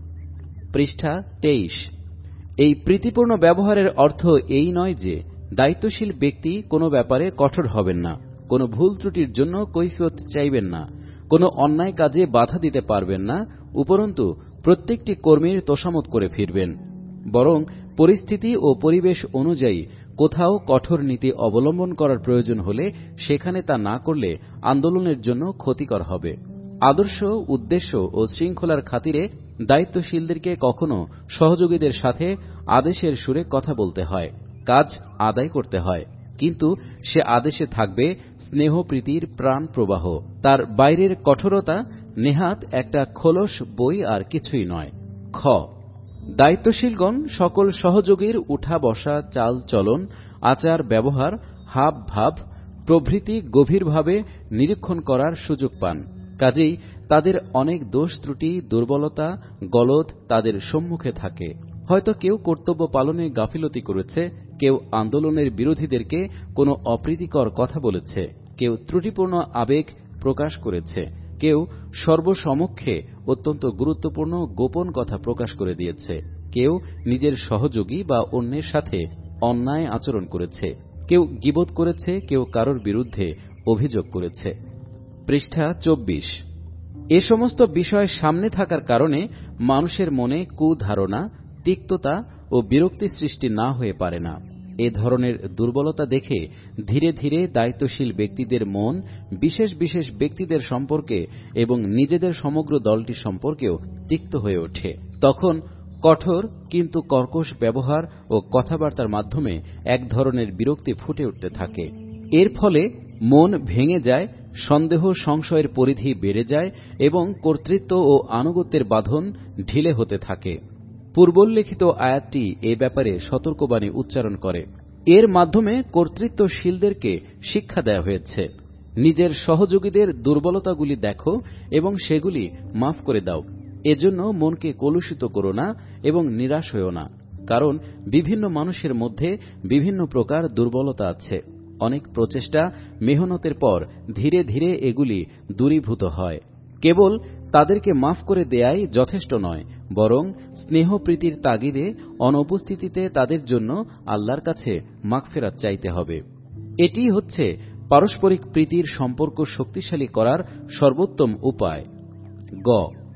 পৃষ্ঠা তেইশ। এই প্রীতিপূর্ণ ব্যবহারের অর্থ এই নয় যে দায়িত্বশীল ব্যক্তি কোনো ব্যাপারে কঠোর হবেন না, কোনো ভুল ত্রুটির জন্য কৈফিয়ত চাইবেন না, কোনো অন্যায় কাজে বাধা দিতে পারবেন না, উপরন্তু প্রত্যেকটি কর্মীর তোষামত করে ফিরবেন। বরং পরিস্থিতি ও পরিবেশ অনুযায়ী কোথাও কঠোর নীতি অবলম্বন করার প্রয়োজন হলে সেখানে তা না করলে আন্দোলনের জন্য ক্ষতিকর হবে। আদর্শ, উদ্দেশ্য ও শৃঙ্খলার খাতিরে দায়িত্বশীলদেরকে কখনো সহযোগীদের সাথে আদেশের সুরে কথা বলতে হয়, কাজ আদায় করতে হয়, কিন্তু সে আদেশে থাকবে স্নেহপ্রীতির প্রাণ প্রবাহ। তার বাইরের কঠোরতা নেহাত একটা খোলস বই আর কিছুই নয়। খ। দায়িত্বশীলগণ সকল সহযোগীর উঠা বসা, চাল চলন, আচার ব্যবহার, হাব ভাব প্রভৃতি গভীরভাবে নিরীক্ষণ করার সুযোগ পান। কাজেই তাদের অনেক দোষ ত্রুটি, দুর্বলতা, গলদ তাদের সম্মুখে থাকে। হয়তো কেউ কর্তব্য পালনে গাফিলতি করেছে, কেউ আন্দোলনের বিরোধীদেরকে কোনো অপ্রীতিকর কথা বলেছে, কেউ ত্রুটিপূর্ণ আবেগ প্রকাশ করেছে, কেউ সর্বসমক্ষে অত্যন্ত গুরুত্বপূর্ণ গোপন কথা প্রকাশ করে দিয়েছে, কেউ নিজের সহযোগী বা অন্যের সাথে অন্যায় আচরণ করেছে, কেউ গীবত করেছে, কেউ কারোর বিরুদ্ধে অভিযোগ করেছে। পৃষ্ঠা চব্বিশ। এ সমস্ত বিষয় সামনে থাকার কারণে মানুষের মনে কুধারণা, তিক্ততা ও বিরক্তি সৃষ্টি না হয়ে পারে না। এ ধরনের দুর্বলতা দেখে ধীরে ধীরে দায়িত্বশীল ব্যক্তিদের মন বিশেষ বিশেষ ব্যক্তিদের সম্পর্কে এবং নিজেদের সমগ্র দলটি সম্পর্কেও তিক্ত হয়ে ওঠে। তখন কঠোর কিন্তু কর্কশ ব্যবহার ও কথাবার্তার মাধ্যমে এক ধরনের বিরক্তি ফুটে উঠতে থাকে। এর ফলে মন ভেঙে যায়, সন্দেহ সংশয়ের পরিধি বেড়ে যায় এবং কর্তৃত্ব ও আনুগত্যের বাঁধন ঢিলে হতে থাকে। পূর্বোল্লেখিত আয়াতটি এ ব্যাপারে সতর্কবাণী উচ্চারণ করে। এর মাধ্যমে কর্তৃত্বশীলদেরকে শিক্ষা দেয়া হয়েছে, নিজের সহযোগীদের দুর্বলতাগুলি দেখো এবং সেগুলি মাফ করে দাও। এজন্য মনকে কলুষিত করো না এবং নিরাশ হও না, কারণ বিভিন্ন মানুষের মধ্যে বিভিন্ন প্রকার দুর্বলতা আছে। অনেক প্রচেষ্টা, মেহনতের পর ধীরে ধীরে এগুলি দূরীভূত হয়। কেবল তাদেরকে মাফ করে দেয়াই যথেষ্ট নয়, বরং স্নেহপ্রীতির তাগিদে অনুপস্থিতিতে তাদের জন্য আল্লাহর কাছে মাগফিরাত চাইতে হবে। এটি হচ্ছে পারস্পরিক প্রীতির সম্পর্ক শক্তিশালী করার সর্বোত্তম উপায়। গ।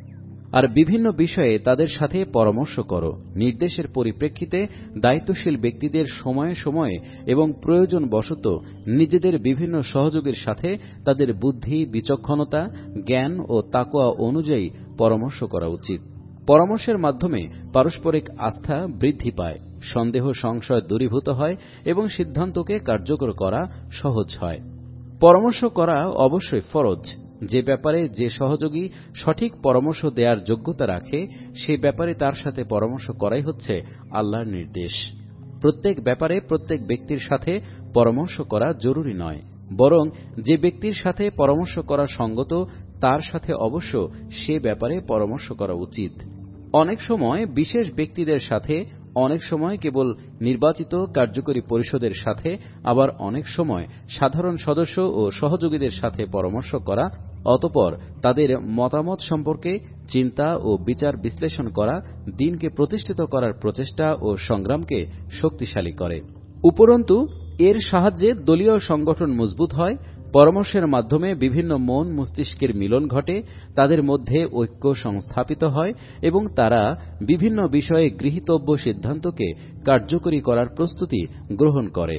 আর বিভিন্ন বিষয়ে তাদের সাথে পরামর্শ করো। নির্দেশের পরিপ্রেক্ষিতে দায়িত্বশীল ব্যক্তিদের সময়ে সময়ে এবং প্রয়োজন বশত নিজেদের বিভিন্ন সহযোগীর সাথে তাদের বুদ্ধি, বিচক্ষণতা, জ্ঞান ও তাকওয়া অনুযায়ী পরামর্শ করা উচিত। পরামর্শের মাধ্যমে পারস্পরিক আস্থা বৃদ্ধি পায়, সন্দেহ সংশয় দূরীভূত হয় এবং সিদ্ধান্তকে কার্যকর করা সহজ হয়। পরামর্শ করা অবশ্যই ফরজ। যে ব্যাপারে যে সহযোগী সঠিক পরামর্শ দেওয়ার যোগ্যতা রাখে সে ব্যাপারে তার সাথে পরামর্শ করাই হচ্ছে আল্লাহর নির্দেশ। প্রত্যেক ব্যাপারে প্রত্যেক ব্যক্তির সাথে পরামর্শ করা জরুরি নয়, বরং যে ব্যক্তির সাথে পরামর্শ করা সঙ্গত তার সাথে অবশ্য সে ব্যাপারে পরামর্শ করা উচিত। অনেক সময় বিশেষ ব্যক্তিদের সাথে, অনেক সময় কেবল নির্বাচিত কার্যকরী পরিষদের সাথে, আবার অনেক সময় সাধারণ সদস্য ও সহযোগীদের সাথে পরামর্শ করা, অতঃপর তাদের মতামত সম্পর্কে চিন্তা ও বিচার বিশ্লেষণ করা দ্বীনকে প্রতিষ্ঠিত করার প্রচেষ্টা ও সংগ্রামকে শক্তিশালী করে। উপরন্তু এর সাহায্যে দলীয় সংগঠন মজবুত হয়, পরামর্শের মাধ্যমে বিভিন্ন মন মস্তিষ্কের মিলন ঘটে, তাদের মধ্যে ঐক্য সংস্থাপিত হয় এবং তারা বিভিন্ন বিষয়ে গৃহীতব্য সিদ্ধান্তকে কার্যকরী করার প্রস্তুতি গ্রহণ করে।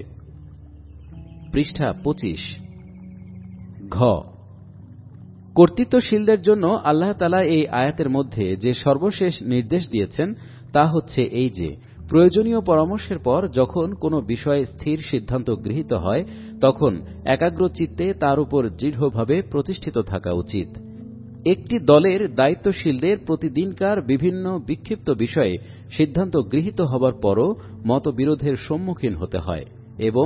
পৃষ্ঠা পঁচিশ। ঘ। কর্তৃত্বশীলদের জন্য আল্লাহ তাআলা এই আয়াতের মধ্যে যে সর্বশেষ নির্দেশ দিয়েছেন তা হচ্ছে এই যে প্রয়োজনীয় পরামর্শের পর যখন কোনো বিষয়ে স্থির সিদ্ধান্ত গৃহীত হয় তখন একাগ্র চিত্তে তার উপর দৃঢ়ভাবে প্রতিষ্ঠিত থাকা উচিত। একটি দলের দায়িত্বশীলদের প্রতিদিনকার বিভিন্ন বিক্ষিপ্ত বিষয়ে সিদ্ধান্ত গৃহীত হবার পরও মতবিরোধের সম্মুখীন হতে হয় এবং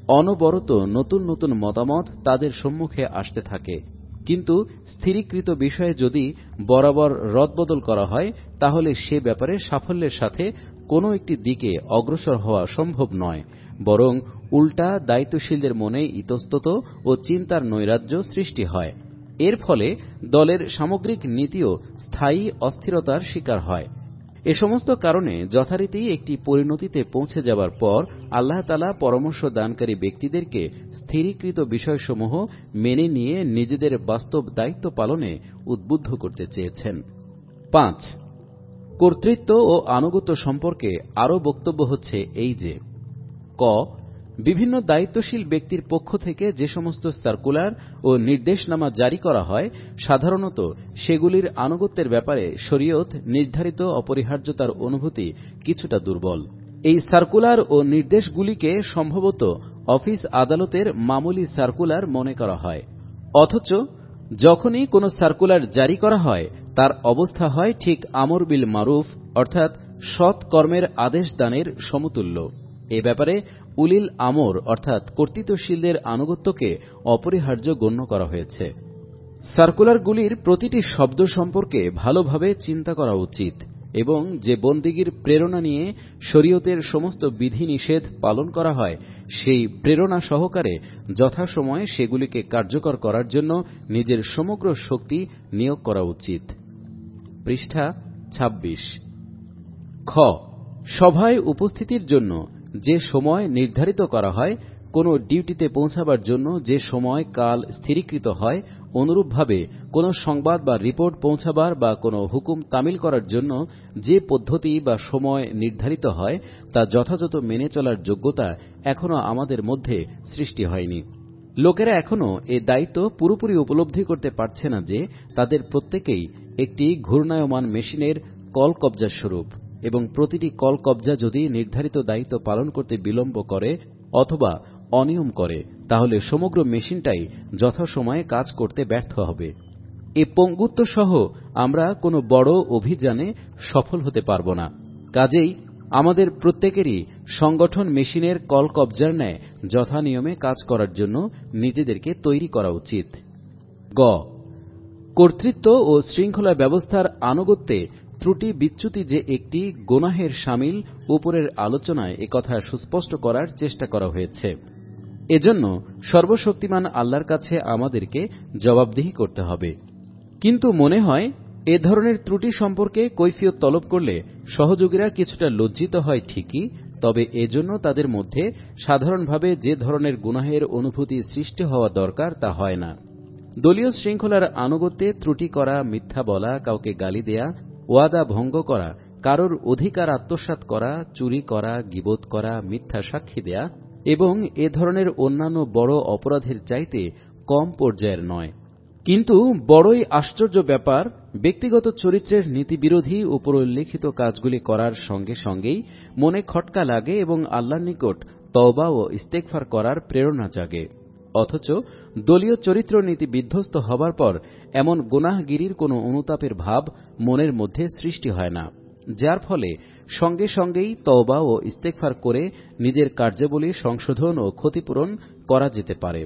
অনবরত নতুন নতুন মতামত তাদের সম্মুখে আসতে থাকে, কিন্তু স্থিরীকৃত বিষয়ে যদি বরাবর রদবদল করা হয় তাহলে সে ব্যাপারে সাফল্যের সাথে কোনো একটি দিকে অগ্রসর হওয়া সম্ভব নয়, বরং উল্টা দায়িত্বশীলদের মনে ইতস্তত ও চিন্তার নৈরাজ্য সৃষ্টি হয়। এর ফলে দলের সামগ্রিক নীতিও স্থায়ী অস্থিরতার শিকার হয়। এ সমস্ত কারণে যথারীতি একটি পরিণতিতে পৌঁছে যাবার পর আল্লাহ তাআলা পরামর্শ দানকারী ব্যক্তিদেরকে স্থিরীকৃত বিষয়সমূহ মেনে নিয়ে নিজেদের বাস্তব দায়িত্ব পালনে উদ্বুদ্ধ করতে চেয়েছেন। পাঁচ, কর্তৃত্ব ও আনুগত্য সম্পর্কে আরও বক্তব্য হচ্ছে এই যে, ক, বিভিন্ন দায়িত্বশীল ব্যক্তির পক্ষ থেকে যে সমস্ত সার্কুলার ও নির্দেশনামা জারি করা হয় সাধারণত সেগুলির আনুগত্যের ব্যাপারে শরীয়ত নির্ধারিত অপরিহার্যতার অনুভূতি কিছুটা দুর্বল। এই সার্কুলার ও নির্দেশগুলিকে সম্ভবত অফিস আদালতের মামুলি সার্কুলার মনে করা হয়, অথচ যখনই কোনো সার্কুলার জারি করা হয় তার অবস্থা হয় ঠিক আমর বিল মারুফ অর্থাৎ সৎ কর্মের আদেশ দানের সমতুল্য। এ ব্যাপারে উলিল আমর অর্থাৎ কর্তৃত্বশীলদের আনুগত্যকে অপরিহার্য গণ্য করা হয়েছে। সার্কুলারগুলির প্রতিটি শব্দ সম্পর্কে ভালোভাবে চিন্তা করা উচিত এবং যে বন্দিগির প্রেরণা নিয়ে শরীয়তের সমস্ত বিধিনিষেধ পালন করা হয় সেই প্রেরণা সহকারে যথাসময়ে সেগুলিকে কার্যকর করার জন্য নিজের সমগ্র শক্তি নিয়োগ করা উচিত। পৃষ্ঠা ছাব্বিশ। খ, সভায় উপস্থিতির জন্য যে সময় নির্ধারিত করা হয়, কোনো ডিউটিতে পৌঁছাবার জন্য যে সময় কাল স্থিরীকৃত হয়, অনুরূপভাবে কোনো সংবাদ বা রিপোর্ট পৌঁছাবার বা কোনো হুকুম তামিল করার জন্য যে পদ্ধতি বা সময় নির্ধারিত হয় তা যথাযথ মেনে চলার যোগ্যতা এখনও আমাদের মধ্যে সৃষ্টি হয়নি। লোকেরা এখনও এ দায়িত্ব পুরোপুরি উপলব্ধি করতে পারছে না যে তাদের প্রত্যেকেই একটি ঘূর্ণায়মান মেশিনের কল কবজা স্বরূপ এবং প্রতিটি কল কবজা যদি নির্ধারিত দায়িত্ব পালন করতে বিলম্ব করে অথবা অনিয়ম করে তাহলে সমগ্র মেশিনটাই যথাসময়ে কাজ করতে ব্যর্থ হবে। এ পঙ্গুত্ব সহ আমরা কোনো বড় অভিযানে সফল হতে পারব না। কাজেই আমাদের প্রত্যেকেরই সংগঠন মেশিনের কল কবজার ন্যায় যথানিয়মে কাজ করার জন্য নিজেদেরকে তৈরি করা উচিত। গ, কর্তৃত্ব ও শৃঙ্খলা ব্যবস্থার আনুগত্যে ত্রুটি বিচ্যুতি যে একটি গুনাহের শামিল উপরের আলোচনায় একথা সুস্পষ্ট করার চেষ্টা করা হয়েছে। এজন্য সর্বশক্তিমান আল্লাহর কাছে আমাদেরকে জবাবদিহি করতে হবে। কিন্তু মনে হয় এ ধরনের ত্রুটি সম্পর্কে কৈফিয়ত তলব করলে সহযোগীরা কিছুটা লজ্জিত হয় ঠিকই, তবে এজন্য তাদের মধ্যে সাধারণভাবে যে ধরনের গুনাহের অনুভূতি সৃষ্টি হওয়া দরকার তা হয় না। দলীয় শৃঙ্খলার আনুগত্যে ত্রুটি করা, মিথ্যা বলা, কাউকে গালি দেয়া, ওয়াদা ভঙ্গ করা, কারোর অধিকার আত্মসাৎ করা, চুরি করা, গীবত করা, মিথ্যা সাক্ষী দেয়া এবং এ ধরনের অন্যান্য বড় অপরাধের চাইতে কম পর্যায়ের নয়। কিন্তু বড়ই আশ্চর্য ব্যাপার, ব্যক্তিগত চরিত্রের নীতিবিরোধী উপরোল্লিখিত কাজগুলি করার সঙ্গে সঙ্গেই মনে খটকা লাগে এবং আল্লাহর নিকট তওবা ও ইস্তেগফার করার প্রেরণা জাগে, অথচ দলীয় চরিত্র নীতি বিধ্বস্ত হবার পর এমন গুনাহগিরির কোনো অনুতাপের ভাব মনের মধ্যে সৃষ্টি হয় না, যার ফলে সঙ্গে সঙ্গেই তওবা ও ইস্তেগফার করে নিজের কার্যাবলী সংশোধন ও ক্ষতিপূরণ করা যেতে পারে।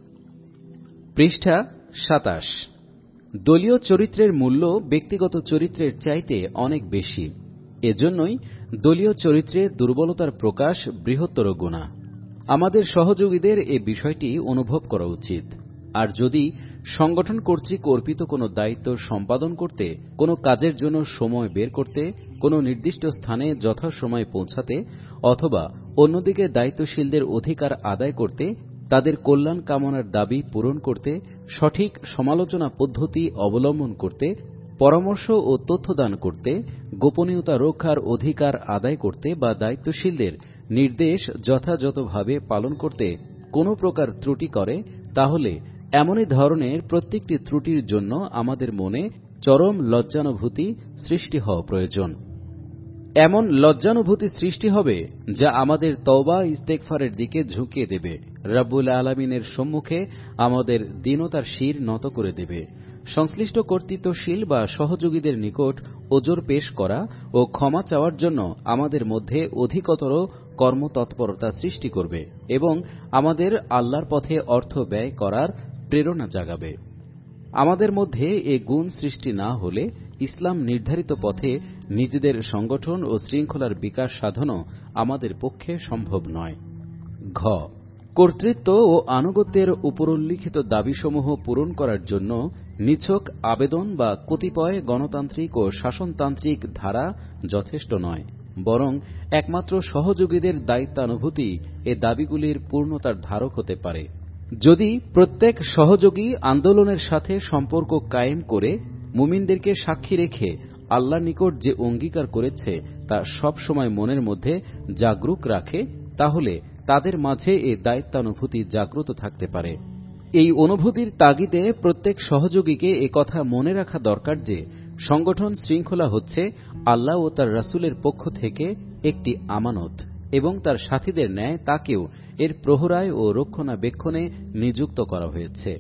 পৃষ্ঠা সাতাশ। দলীয় চরিত্রের মূল্য ব্যক্তিগত চরিত্রের চাইতে অনেক বেশি। এজন্যই দলীয় চরিত্রে দুর্বলতার প্রকাশ বৃহত্তর গুনাহ। আমাদের সহযোগীদের এ বিষয়টি অনুভব করা উচিত। আর যদি সংগঠন কর্তৃক অর্পিত কোনো দায়িত্ব সম্পাদন করতে, কোনো কাজের জন্য সময় বের করতে, কোনো নির্দিষ্ট স্থানে যথাসময়ে পৌঁছাতে অথবা অন্যদিকে দায়িত্বশীলদের অধিকার আদায় করতে, তাদের কল্যাণ কামনার দাবি পূরণ করতে, সঠিক সমালোচনা পদ্ধতি অবলম্বন করতে, পরামর্শ ও তথ্যদান করতে, গোপনীয়তা রক্ষার অধিকার আদায় করতে বা দায়িত্বশীলদের নির্দেশ যথাযথভাবে পালন করতে কোনো প্রকার ত্রুটি করে, তাহলে এমনই ধরনের প্রত্যেকটি ত্রুটির জন্য আমাদের মনে চরম লজ্জানুভূতি সৃষ্টি হওয়া প্রয়োজন। এমন লজ্জানুভূতি সৃষ্টি হবে যা আমাদের তওবা ইস্তেগফারের দিকে ঝুঁকিয়ে দেবে, রব্বুল আলামিনের সম্মুখে আমাদের দীনতার শির নত করে দেবে। সংশ্লিষ্ট কর্তৃত্বশীল বা সহযোগীদের নিকট ওজর পেশ করা ও ক্ষমা চাওয়ার জন্য আমাদের মধ্যে অধিকতর কর্মতৎপরতা সৃষ্টি করবে এবং আমাদের আল্লাহর পথে অর্থ ব্যয় করার প্রেরণা জাগাবে। আমাদের মধ্যে এ গুণ সৃষ্টি না হলে ইসলাম নির্ধারিত পথে নিজেদের সংগঠন ও শৃঙ্খলার বিকাশ সাধনও আমাদের পক্ষে সম্ভব নয়। ঘ কর্তৃত্ব ও আনুগত্যের উপরোল্লিখিত দাবিসমূহ পূরণ করার জন্য নিছক আবেদন বা কতিপয় গণতান্ত্রিক ও শাসনতান্ত্রিক ধারা যথেষ্ট নয়, বরং একমাত্র সহযোগীদের দায়িত্বানুভূতি এ দাবিগুলির পূর্ণতার ধারক হতে পারে। যদি প্রত্যেক সহযোগী আন্দোলনের সাথে সম্পর্ক কায়েম করে মুমিনদেরকে সাক্ষী রেখে আল্লাহর নিকট যে অঙ্গীকার করেছে তা সব সময় মনের মধ্যে জাগরুক রাখে, তাহলে তাদের মাঝে এ দায়িত্বানুভূতি জাগ্রত থাকতে পারে। এই অনুভূতির তাগিদে প্রত্যেক সহযোগীকে এ কথা মনে রাখা দরকার যে সংগঠন শৃঙ্খলা হচ্ছে আল্লাহ ও তার রাসূলের পক্ষ থেকে একটি আমানত এবং তার সাথীদের ন্যায় তাকেও এর প্রহরায় ও রক্ষণাবেক্ষণে নিযুক্ত করা হয়েছে।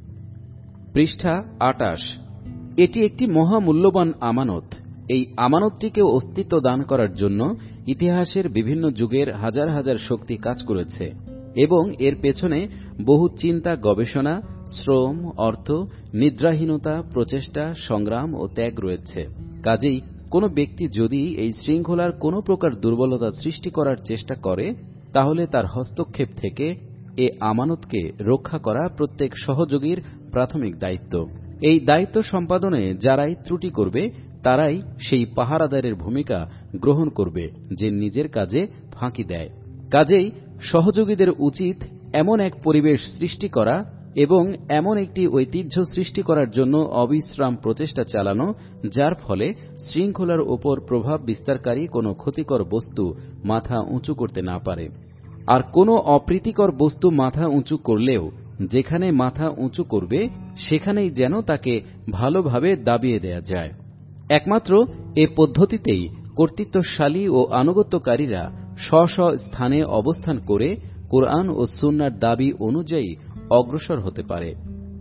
পৃষ্ঠা আটাশ। এটি একটি মহামূল্যবান আমানত। এই আমানতটিকে অস্তিত্ব দান করার জন্য ইতিহাসের বিভিন্ন যুগের হাজার হাজার শক্তি কাজ করেছে এবং এর পেছনে বহু চিন্তা, গবেষণা, শ্রম, অর্থ, নিদ্রাহীনতা, প্রচেষ্টা, সংগ্রাম ও ত্যাগ রয়েছে। কাজেই কোনো ব্যক্তি যদি এই শৃঙ্খলার কোনো প্রকার দুর্বলতা সৃষ্টি করার চেষ্টা করে, তাহলে তার হস্তক্ষেপ থেকে এ আমানতকে রক্ষা করা প্রত্যেক সহযোগীর প্রাথমিক দায়িত্ব। এই দায়িত্ব সম্পাদনে যারাই ত্রুটি করবে তারাই সেই পাহারাদারের ভূমিকা গ্রহণ করবে যে নিজের কাজে ফাঁকি দেয়। কাজেই সহযোগীদের উচিত এমন এক পরিবেশ সৃষ্টি করা এবং এমন একটি ঐতিহ্য সৃষ্টি করার জন্য অবিশ্রাম প্রচেষ্টা চালানো, যার ফলে শৃঙ্খলার ওপর প্রভাব বিস্তারকারী কোনো ক্ষতিকর বস্তু মাথা উঁচু করতে না পারে। আর কোনো অপ্রীতিকর বস্তু মাথা উঁচু করলেও যেখানে মাথা উঁচু করবে সেখানেই যেন তাকে ভালোভাবে দাবিয়ে দেয়া যায়। একমাত্র এ পদ্ধতিতেই কর্তৃত্বশালী ও আনুগত্যকারীরা স্ব স্ব স্থানে অবস্থান করে কোরআন ও সুন্নাহর দাবি অনুযায়ী অগ্রসর হতে পারে।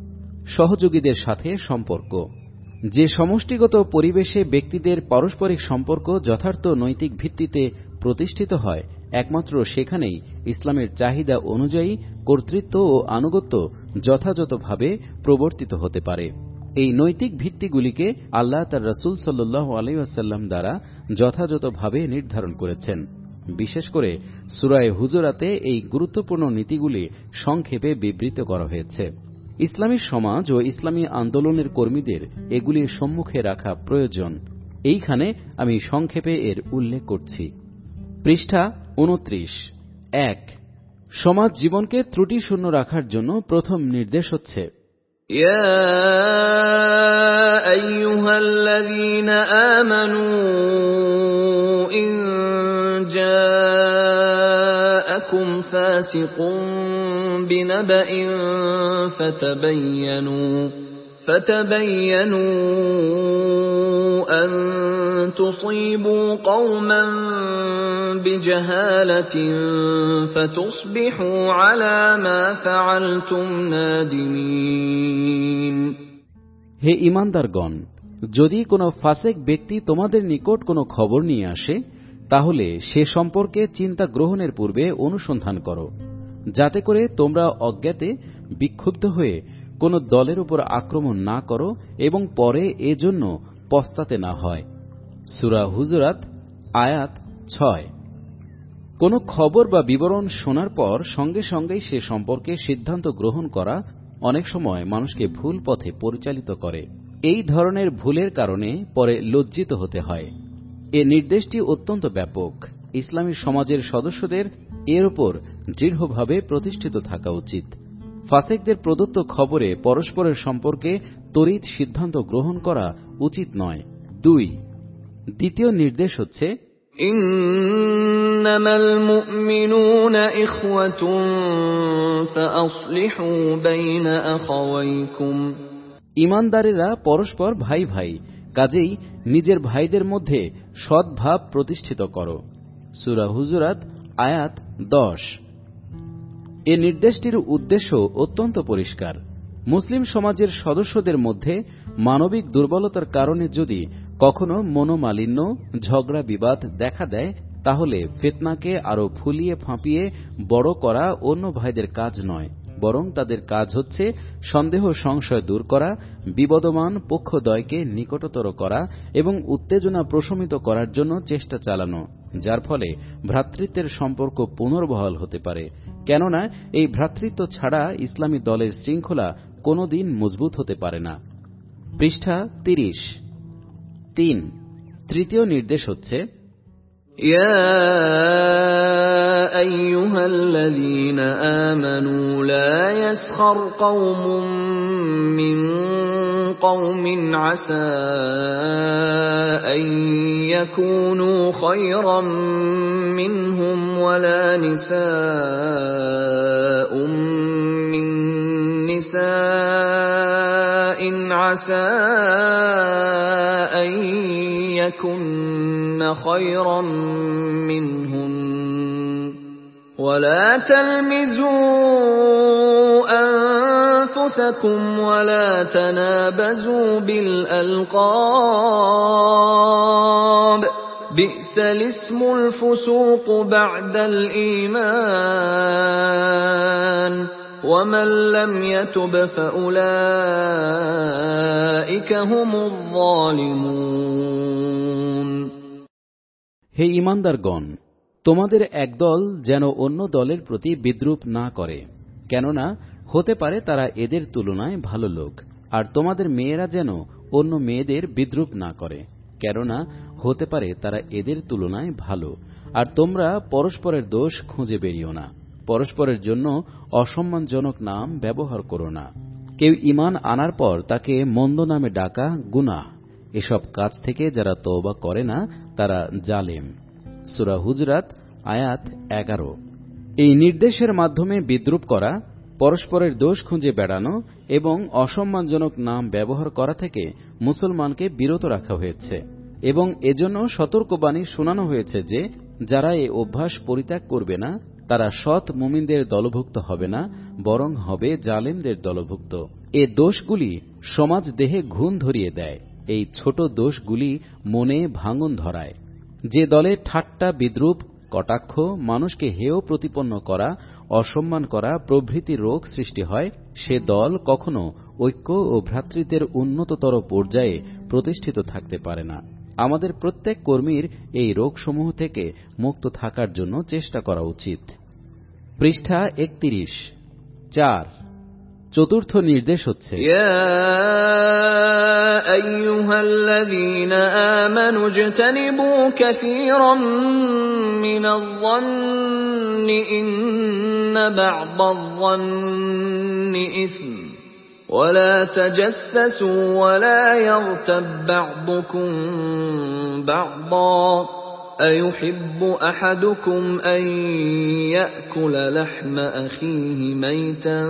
সহযোগীদের সাথে সম্পর্ক। যে সমষ্টিগত পরিবেশে ব্যক্তিদের পারস্পরিক সম্পর্ক যথার্থ নৈতিক ভিত্তিতে প্রতিষ্ঠিত হয়, একমাত্র সেখানেই ইসলামের চাহিদা অনুযায়ী কর্তৃত্ব ও আনুগত্য যথাযথভাবে প্রবর্তিত হতে পারে। এই নৈতিক ভিত্তিগুলিকে আল্লাহ তার রাসূল সাল্লাল্লাহু আলাইহি ওয়াসাল্লাম দ্বারা যথাযথভাবে নির্ধারণ করেছেন। বিশেষ করে সূরা হুজুরাতে এই গুরুত্বপূর্ণ নীতিগুলি সংক্ষেপে বিবৃত করা হয়েছে। ইসলামী সমাজ ও ইসলামী আন্দোলনের কর্মীদের এগুলির সম্মুখে রাখা প্রয়োজন। এইখানে আমি সংক্ষেপে এর উল্লেখ করছি। পৃষ্ঠা উনত্রিশ। এক। সমাজ জীবনকে ত্রুটিশূন্য রাখার জন্য প্রথম নির্দেশ হচ্ছে, ইয়া আইয়ুহাল্লাযীনা আমানু ইন জাআকুম ফাসিকুন বিনাবাইন ফাতাবায়ানু ফাতাবায়ানু আন তুসীবু কওমান বিজাহালাতিন ফাতুসবিহু আলা মা ফাআলতুম নাদিমিন। হে ঈমানদারগণ, যদি কোনো ফাসেক ব্যক্তি তোমাদের নিকট কোনো খবর নিয়ে আসে, তাহলে সে সম্পর্কে চিন্তা গ্রহণের পূর্বে অনুসন্ধান করো, যাতে করে তোমরা অজ্ঞাতে বিক্ষুব্ধ হয়ে কোনো দলের উপর আক্রমণ না করো এবং পরে এজন্য পস্তাতে না হয়। সূরা হুজুরাত আয়াত ছয়। কোনো খবর বা বিবরণ শোনার পর সঙ্গে সঙ্গেই সে সম্পর্কে সিদ্ধান্ত গ্রহণ করা অনেক সময় মানুষকে ভুল পথে পরিচালিত করে। এই ধরনের ভুলের কারণে পরে লজ্জিত হতে হয়। এ নির্দেশটি অত্যন্ত ব্যাপক। ইসলামী সমাজের সদস্যদের এর উপর দৃঢ়ভাবে প্রতিষ্ঠিত থাকা উচিত। ফাসেকদের প্রদত্ত খবরে পরস্পরের সম্পর্কে তড়িৎ সিদ্ধান্ত গ্রহণ করা উচিত নয়। দুই। দ্বিতীয় নির্দেশ হচ্ছে, ইন্নামাল মুমিনুনা ইখওয়াতুন ফাআসলিহু বাইনা আখাওয়াইকুম। ঈমানদারেরা পরস্পর ভাই ভাই, কাজেই নিজের ভাইদের মধ্যে সদ্ভাব প্রতিষ্ঠিত করো। সূরা হুজুরাত আয়াত দশ। এ নির্দেশটির উদ্দেশ্য অত্যন্ত পরিষ্কার। মুসলিম সমাজের সদস্যদের মধ্যে মানবিক দুর্বলতার কারণে যদি কখনো মনোমালিন্য, ঝগড়া বিবাদ দেখা দেয়, তাহলে ফিতনাকে আরো ফুলিয়ে ফাঁপিয়ে বড় করা অন্য ভাইদের কাজ নয়, বরং তাদের কাজ হচ্ছে সন্দেহ সংশয় দূর করা, বিবদমান পক্ষদ্বয়কে নিকটতর করা এবং উত্তেজনা প্রশমিত করার জন্য চেষ্টা চালানো, যার ফলে ভ্রাতৃত্বের সম্পর্ক পুনর্বহাল হতে পারে। কেননা এই ভ্রাতৃত্ব ছাড়া ইসলামী দলের শৃঙ্খলা কোনোদিন মজবুত হতে পারে না। পৃষ্ঠা তিরিশ। তিন, তৃতীয় নির্দেশ হচ্ছে, ইয়া আইয়ুহাল্লাযীনা আমানু লা ইয়াসখার কওমুম মিন কওমিন আসা আন ইয়াকুনু খায়রাম মিনহুম ওয়ালা নিসাউম মিন নিসাইন আসা আন ইয়াকুন্না খায়রাম মিনহুম ولا تلمزوا أنفسكم ولا تنابزوا بالألقاب بئس الاسم الفسوق بعد الإيمان ومن لم يتب فأولئك هم الظالمون। হে ঈমানদারগণ, তোমাদের একদল যেন অন্য দলের প্রতি বিদ্রূপ না করে, কেননা হতে পারে তারা এদের তুলনায় ভালো লোক। আর তোমাদের মেয়েরা যেন অন্য মেয়েদের বিদ্রূপ না করে, কেননা হতে পারে তারা এদের তুলনায় ভালো। আর তোমরা পরস্পরের দোষ খুঁজে বেরিও না, পরস্পরের জন্য অসম্মানজনক নাম ব্যবহার করো না। কেউ ঈমান আনার পর তাকে মন্দ নামে ডাকা গুনাহ। এসব কাজ থেকে যারা তওবা করে না তারা জালেম। সূরা হুজরাত আয়াত এগারো। এই নির্দেশের মাধ্যমে বিদ্রূপ করা, পরস্পরের দোষ খুঁজে বেড়ানো এবং অসম্মানজনক নাম ব্যবহার করা থেকে মুসলমানকে বিরত রাখা হয়েছে এবং এজন্য সতর্কবাণী শোনানো হয়েছে যে যারা এই অভ্যাস পরিত্যাগ করবে না তারা সৎ মুমিনদের দলভুক্ত হবে না, বরং হবে জালেমদের দলভুক্ত। এ দোষগুলি সমাজ দেহে ঘুণ ধরিয়ে দেয়। এই ছোট দোষগুলি মনে ভাঙন ধরায়। যে দলে ঠাট্টা, বিদ্রূপ, কটাক্ষ, মানুষকে হেয় প্রতিপন্ন করা, অসম্মান করা প্রভৃতি রোগ সৃষ্টি হয়, সে দল কখনো ঐক্য ও ভ্রাতৃত্বের উন্নততর পর্যায়ে প্রতিষ্ঠিত থাকতে পারে না। আমাদের প্রত্যেক কর্মীর এই রোগসমূহ থেকে মুক্ত থাকার জন্য চেষ্টা করা উচিত। পৃষ্ঠা একত্রিশ। চার, চতুর্থ নির্দেশ হচ্ছে, ইয়া আইয়ুহাল্লাযীনা আমানু ইজতানিবু কাসীরাম মিনায-যন্নি ইন্না বা'দায-যন্নি ইসম ولا تجسسوا ولا يغتب بعضكم بعضا أيحب أحدكم أن يأكل لحم أخيه ميتا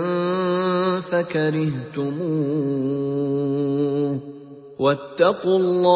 فكرهتموه واتقوا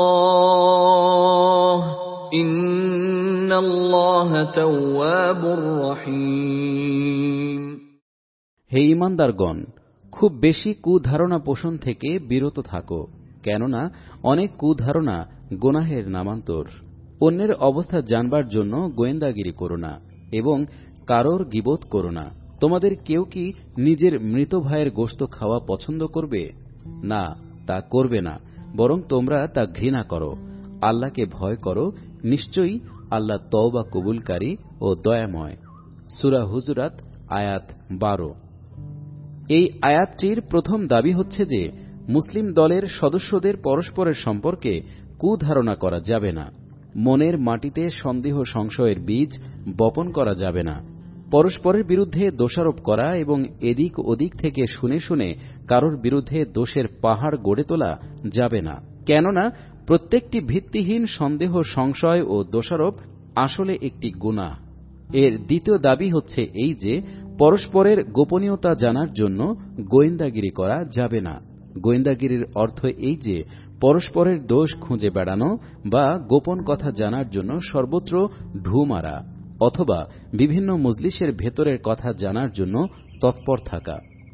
الله إن الله تواب رحيم। হে ঈমানদারগণ, খুব বেশি কুধারণা পোষণ থেকে বিরত থাকো, কেননা অনেক কুধারণা গুনাহের নামান্তর। অন্যের অবস্থা জানবার জন্য গোয়েন্দাগিরি করো না এবং কারোর গীবত করো না। তোমাদের কেউ কি নিজের মৃত ভাইয়ের গোশত খাওয়া পছন্দ করবে? না, তা করবে না, বরং তোমরা তা ঘৃণা করো। আল্লাহকে ভয় করো, নিশ্চয়ই আল্লাহ তওবা কবুলকারী ও দয়াময়। সূরা হুজরাত আয়াত বারো। এই আয়াতটির প্রথম দাবি হচ্ছে যে মুসলিম দলের সদস্যদের পরস্পরের সম্পর্কে কুধারণা করা যাবে না। মনের মাটিতে সন্দেহ সংশয়ের বীজ বপন করা যাবে না। পরস্পরের বিরুদ্ধে দোষারোপ করা এবং এদিক ওদিক থেকে শুনে শুনে কারোর বিরুদ্ধে দোষের পাহাড় গড়ে তোলা যাবে না, কেননা প্রত্যেকটি ভিত্তিহীন সন্দেহ সংশয় ও দোষারোপ আসলে একটি গুনাহ। এর দ্বিতীয় দাবি হচ্ছে এই যে পরস্পরের গোপনীয়তা জানার জন্য গোয়েন্দাগিরি করা যাবে না। গোয়েন্দাগিরির অর্থ এই যে পরস্পরের দোষ খুঁজে বেড়ানো বা গোপন কথা জানার জন্য সর্বত্র ঢু মারা অথবা বিভিন্ন মজলিসের ভেতরের কথা জানার জন্য তৎপর থাকা।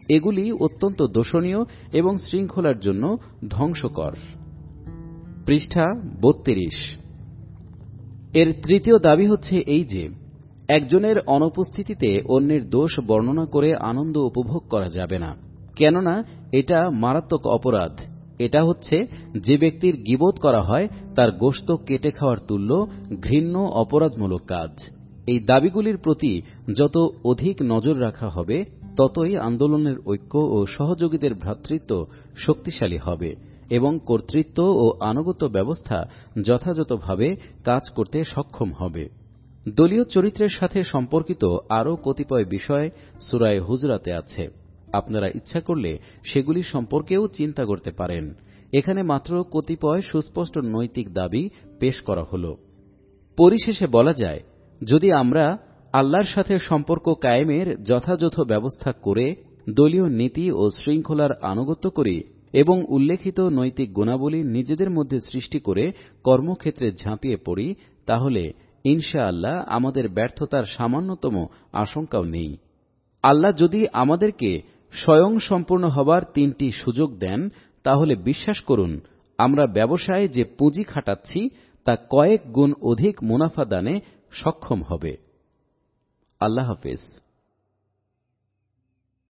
এগুলি অত্যন্ত দোষণীয় এবং শৃঙ্খলার জন্য ধ্বংসকর। পৃষ্ঠা বত্রিশ। এর তৃতীয় দাবি হচ্ছে এই যে একজনের অনুপস্থিতিতে অন্যের দোষ বর্ণনা করে আনন্দ উপভোগ করা যাবে না, কেননা এটা মারাত্মক অপরাধ। এটা হচ্ছে যে ব্যক্তির গীবত করা হয় তার গোশত কেটে খাওয়ার তুল্য ঘৃণ্য অপরাধমূলক কাজ। এই দাবিগুলির প্রতি যত অধিক নজর রাখা হবে ততই আন্দোলনের ঐক্য ও সহযোগীদের ভ্রাতৃত্ব শক্তিশালী হবে এবং কর্তৃত্ব ও আনুগত্য ব্যবস্থা যথাযথভাবে কাজ করতে সক্ষম হবে। দলীয় চরিত্রের সাথে সম্পর্কিত আরও কতিপয় বিষয় সূরা হুজরাতে আছে। আপনারা ইচ্ছা করলে সেগুলি সম্পর্কেও চিন্তা করতে পারেন। এখানে মাত্র কতিপয় সুস্পষ্ট নৈতিক দাবি পেশ করা হল। পরিশেষে বলা যায়, যদি আমরা আল্লাহর সাথে সম্পর্ক কায়েমের যথাযথ ব্যবস্থা করে দলীয় নীতি ও শৃঙ্খলার আনুগত্য করি এবং উল্লেখিত নৈতিক গুণাবলী নিজেদের মধ্যে সৃষ্টি করে কর্মক্ষেত্রে ঝাঁপিয়ে পড়ি, তাহলে ইনশাআল্লাহ আমাদের ব্যর্থতার সামান্যতম আশঙ্কাও নেই। আল্লাহ যদি আমাদেরকে স্বয়ং সম্পূর্ণ হবার তিনটি সুযোগ দেন, তাহলে বিশ্বাস করুন আমরা ব্যবসায়ে যে পুঁজি খাটাচ্ছি তা কয়েক গুণ অধিক মুনাফা দানে সক্ষম হবে। আল্লাহ হাফেজ।